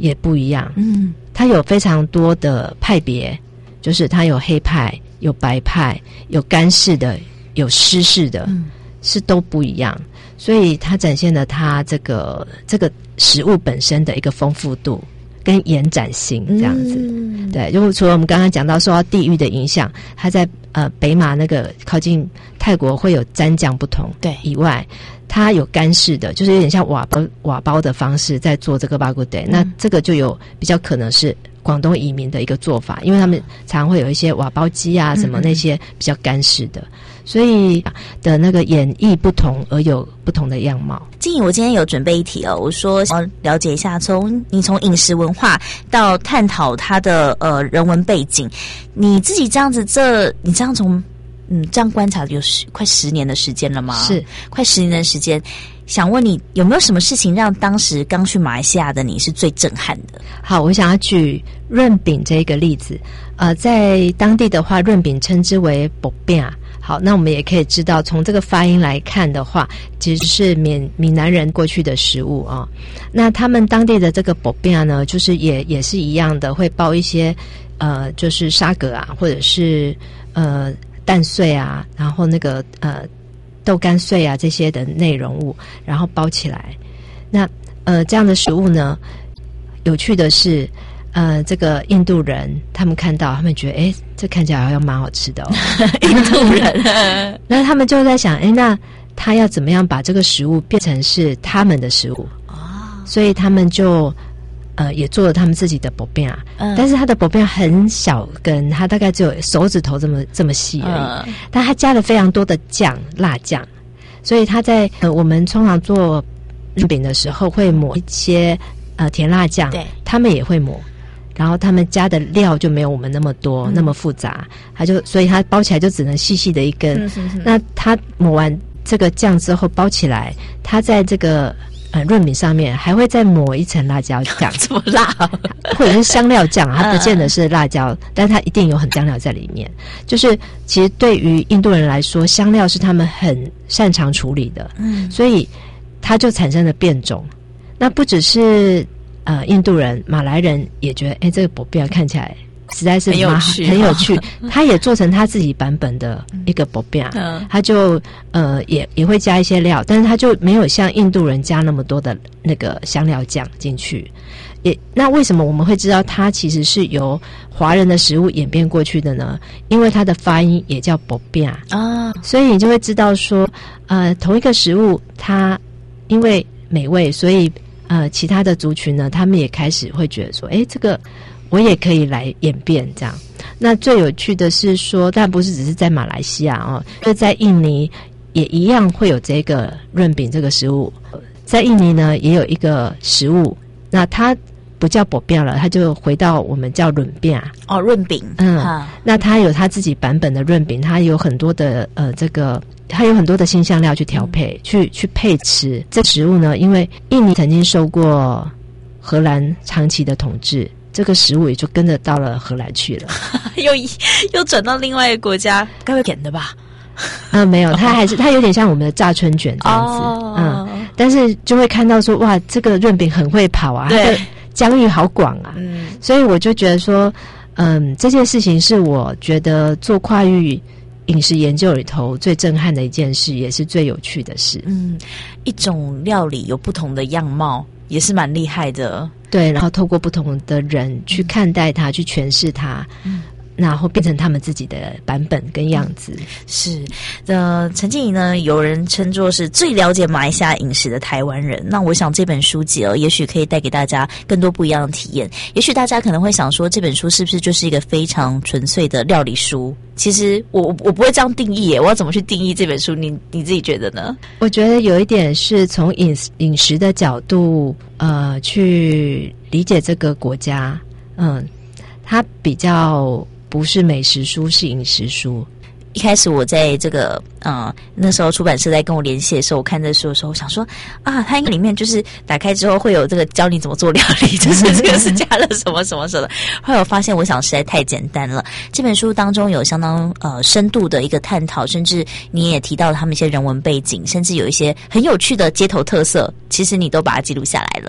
Speaker 6: 也不一样。嗯，它有非常多的派别，就是它有黑派、有白派、有干式的、有湿式的，嗯，是都不一样。所以它展现了它这个这个食物本身的一个丰富度跟延展性，这样子。嗯、对，就除了我们刚刚讲到受到地域的影响，它在呃北马那个靠近泰国会有蘸酱不同，对以外，它有干式的，就是有点像瓦包瓦包的方式在做这个巴古德、嗯，那这个就有比较可能是广东移民的一个做法，因为他们常会有一些瓦包鸡啊什么那些比较干式的。所以的那个演绎不同而有不同的样貌。
Speaker 4: 静怡，我今天有准备一题哦，我说想要了解一下，从你从饮食文化到探讨它的呃人文背景，你自己这样子这你这样从嗯这样观察有十快十年的时间了吗？是快十年的时间。想问你有没有什么事情让当时刚去马来西亚的你是最震撼的？
Speaker 6: 好，我想要举润饼这一个例子。呃，在当地的话，润饼称之为薄饼。好，那我们也可以知道，从这个发音来看的话，其实是闽闽南人过去的食物啊、哦。那他们当地的这个薄饼呢，就是也也是一样的，会包一些呃，就是沙葛啊，或者是呃蛋碎啊，然后那个呃豆干碎啊这些的内容物，然后包起来。那呃这样的食物呢，有趣的是。呃，这个印度人他们看到，他们觉得，哎，这看起来好像蛮好吃的哦。印度人，那他们就在想，哎，那他要怎么样把这个食物变成是他们的食物？哦，所以他们就呃也做了他们自己的薄饼啊，嗯、但是他的薄饼很小根，它大概只有手指头这么这么细而已，嗯、但他加了非常多的酱，辣酱，所以他在呃我们通常做润饼的时候会抹一些呃甜辣酱，对，他们也会抹。然后他们加的料就没有我们那么多、嗯、那么复杂，它就所以它包起来就只能细细的一根。嗯、那它抹完这个酱之后包起来，它在这个呃润饼上面还会再抹一层辣椒酱，
Speaker 4: 这么辣，
Speaker 6: 或者是香料酱，它不见得是辣椒，嗯、但它一定有很香料在里面。就是其实对于印度人来说，香料是他们很擅长处理的，嗯，所以它就产生了变种。那不只是。呃，印度人、马来人也觉得，哎，这个薄饼看起来实在是
Speaker 4: 很有趣，
Speaker 6: 很有趣。他也做成他自己版本的一个薄饼，嗯、他就呃也也会加一些料，但是他就没有像印度人加那么多的那个香料酱进去。也那为什么我们会知道它其实是由华人的食物演变过去的呢？因为它的发音也叫薄饼啊，所以你就会知道说，呃，同一个食物，它因为美味，所以。呃，其他的族群呢，他们也开始会觉得说，哎，这个我也可以来演变这样。那最有趣的是说，但不是只是在马来西亚哦，就在印尼也一样会有这个润饼这个食物。在印尼呢，也有一个食物，那它不叫薄饼了，它就回到我们叫润饼
Speaker 4: 哦，润饼。
Speaker 6: 嗯，啊、那它有它自己版本的润饼，它有很多的呃这个。它有很多的辛香料去调配，嗯、去去配吃。这食物呢，因为印尼曾经受过荷兰长期的统治，这个食物也就跟着到了荷兰去了，
Speaker 4: 又又转到另外一个国家，该会甜的吧？
Speaker 6: 啊，没有，它还是它有点像我们的炸春卷这样子，哦、嗯，但是就会看到说，哇，这个润饼很会跑啊，它的疆域好广啊，嗯，所以我就觉得说，嗯，这件事情是我觉得做跨域。饮食研究里头最震撼的一件事，也是最有趣的事。
Speaker 4: 嗯，一种料理有不同的样貌，也是蛮厉害的。
Speaker 6: 对，然后透过不同的人去看待它，嗯、去诠释它。嗯。然后变成他们自己的版本跟样子。
Speaker 4: 嗯、是，呃，陈静怡呢，有人称作是最了解马来西亚饮食的台湾人。那我想这本书籍哦，也许可以带给大家更多不一样的体验。也许大家可能会想说，这本书是不是就是一个非常纯粹的料理书？其实我我不会这样定义耶，我要怎么去定义这本书？你你自己觉得呢？
Speaker 6: 我觉得有一点是从饮饮食的角度，呃，去理解这个国家，嗯，它比较。不是美食书，是饮食书。
Speaker 4: 一开始我在这个呃那时候出版社在跟我联系的时候，我看这书的时候，我想说啊，它里面就是打开之后会有这个教你怎么做料理，就是这个是加了什么什么什么。后来我发现，我想实在太简单了。这本书当中有相当呃深度的一个探讨，甚至你也提到他们一些人文背景，甚至有一些很有趣的街头特色，其实你都把它记录下来了。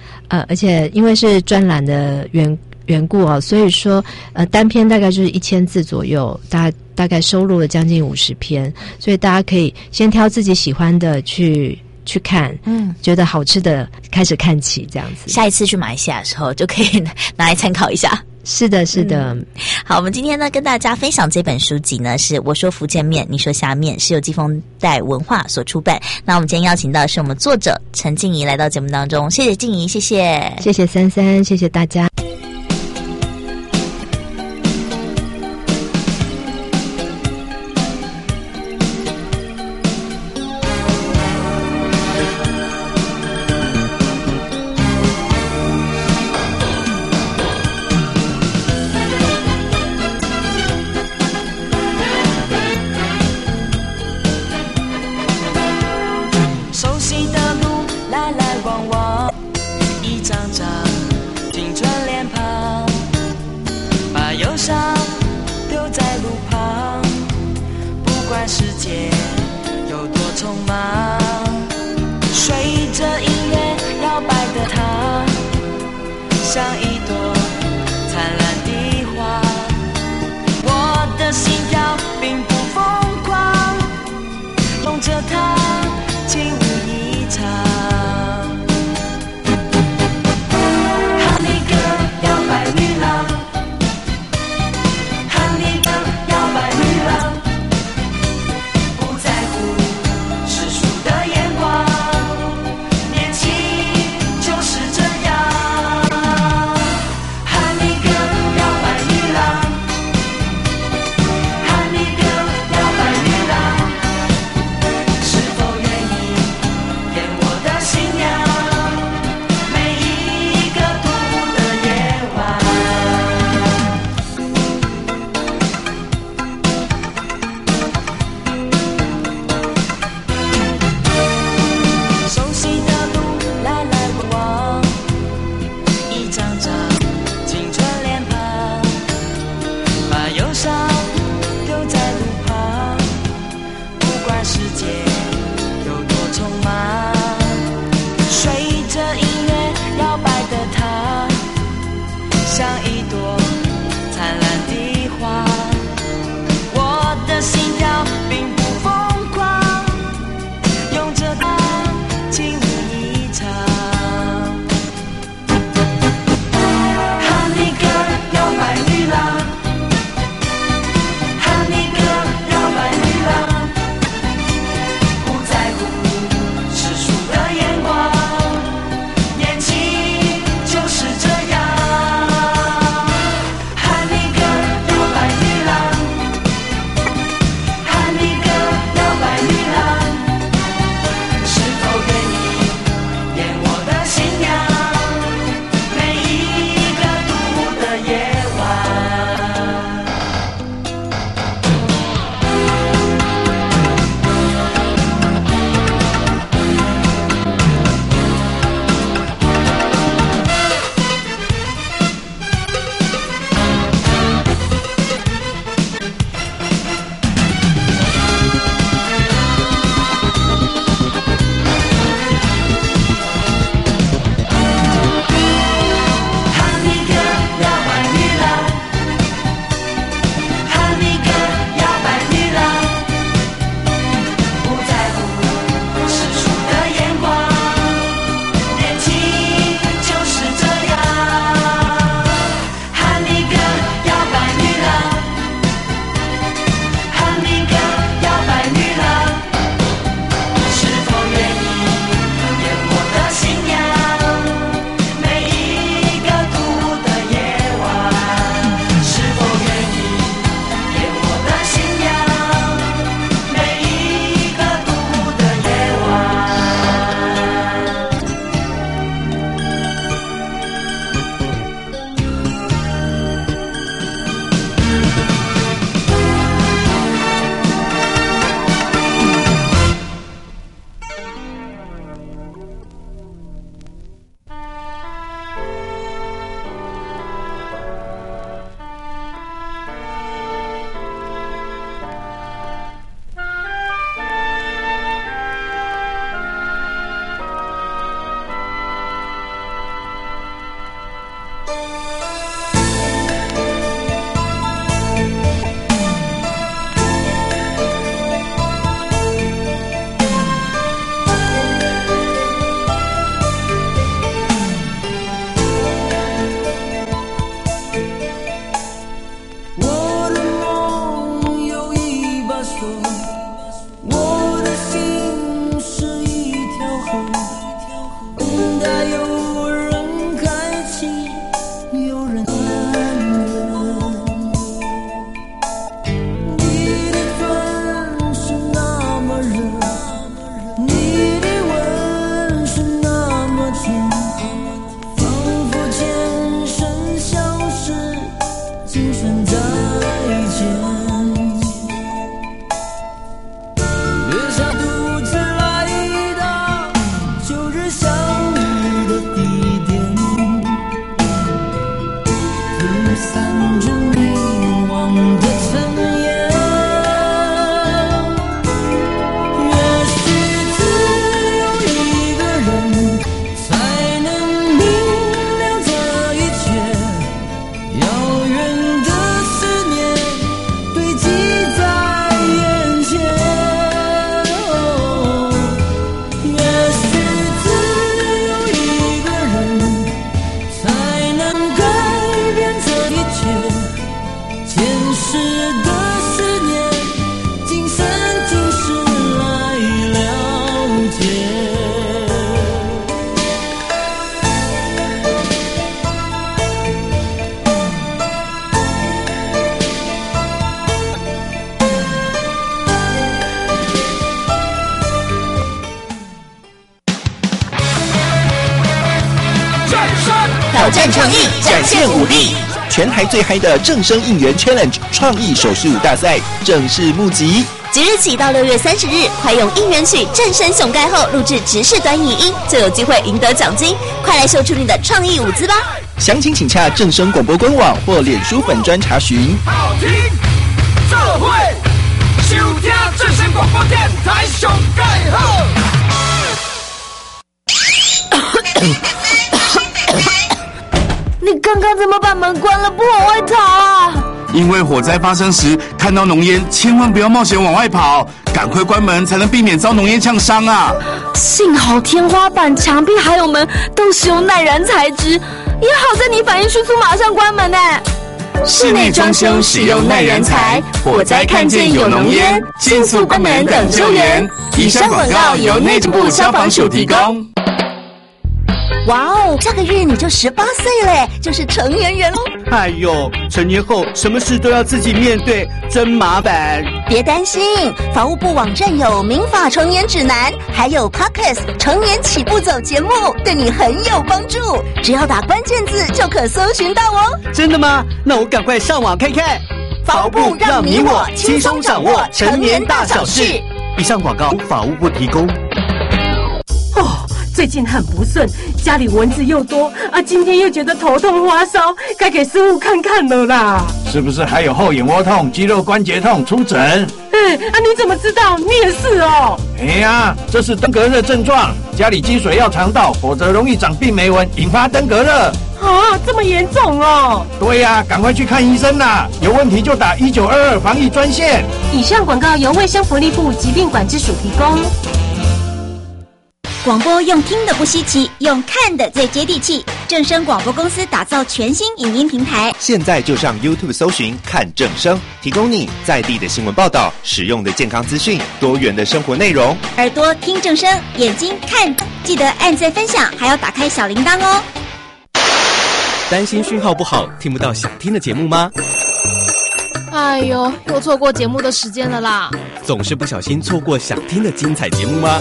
Speaker 6: 呃，而且因为是专栏的缘缘故哦，所以说呃单篇大概就是一千字左右，大大概收录了将近五十篇，所以大家可以先挑自己喜欢的去去看，嗯，觉得好吃的开始看起，这样子。
Speaker 4: 下一次去马来西亚的时候就可以拿来参考一下。
Speaker 6: 是的，是的、嗯。
Speaker 4: 好，我们今天呢跟大家分享这本书籍呢是我说福建面，你说虾面，是由季风带文化所出版。那我们今天邀请到的是我们作者陈静怡来到节目当中，谢谢静怡，谢谢，
Speaker 6: 谢谢珊珊，谢谢大家。
Speaker 11: 年轻就是这样。
Speaker 19: 健身，
Speaker 20: 挑战创意，展现武力。全台最嗨的正声应援 Challenge 创意手势舞大赛正式募集，
Speaker 14: 即日起到六月三十日，快用应援曲《正声熊盖》后录制直视短影音，就有机会赢得奖金。快来秀出你的创意舞姿吧！
Speaker 20: 详情请洽正声广播官网或脸书粉专查询。
Speaker 19: 好听，这会收听正声广播电台熊盖好。
Speaker 21: 你刚刚怎么把门关了不往外逃啊？
Speaker 22: 因为火灾发生时看到浓烟，千万不要冒险往外跑，赶快关门才能避免遭浓烟呛伤啊！
Speaker 21: 幸好天花板、墙壁还有门都使用耐燃材质，也好在你反应迅速，马上关门呢。
Speaker 20: 室内装修使用耐燃材，火灾看见有浓烟，迅速关门等救援。以上广告由内政部消防署提供。
Speaker 14: 哇哦，下个月你就十八岁嘞，就是成年人喽！
Speaker 15: 哎呦，成年后什么事都要自己面对，真麻烦。
Speaker 14: 别担心，法务部网站有民法成年指南，还有 Podcast 成年起步走节目，对你很有帮助。只要打关键字就可搜寻到哦。
Speaker 15: 真的吗？那我赶快上网看看。
Speaker 14: 法务部让你我轻松掌握成年大小事。
Speaker 15: 以上广告，法务部提供。
Speaker 23: 哦，最近很不顺，家里蚊子又多啊，今天又觉得头痛发烧，该给师傅看看了啦。
Speaker 24: 是不是还有后眼窝痛、肌肉关节痛？出诊。
Speaker 23: 哎啊，你怎么知道？你也是哦。
Speaker 24: 哎呀，这是登革热症状，家里积水要肠道，否则容易长病媒蚊，引发登革热。
Speaker 23: 啊，这么严重哦。
Speaker 24: 对呀、啊，赶快去看医生啦！有问题就打一九二二防疫专线。
Speaker 23: 以上广告由卫生福利部疾病管制署提供。
Speaker 3: 广播用听的不稀奇，用看的最接地气。正声广播公司打造全新影音平台，
Speaker 25: 现在就上 YouTube 搜寻看正声，提供你在地的新闻报道、实用的健康资讯、多元的生活内容。
Speaker 3: 耳朵听正声，眼睛看，记得按赞分享，还要打开小铃铛哦。
Speaker 26: 担心讯号不好，听不到想听的节目吗？
Speaker 27: 哎呦，又错过节目的时间了啦！
Speaker 26: 总是不小心错过想听的精彩节目吗？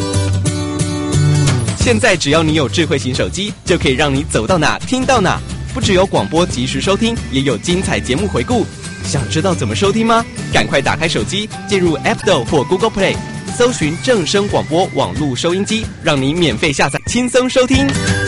Speaker 26: 现在只要你有智慧型手机，就可以让你走到哪听到哪。不只有广播及时收听，也有精彩节目回顾。想知道怎么收听吗？赶快打开手机，进入 App Store 或 Google Play， 搜寻正声广播网络收音机，让你免费下载，轻松收听。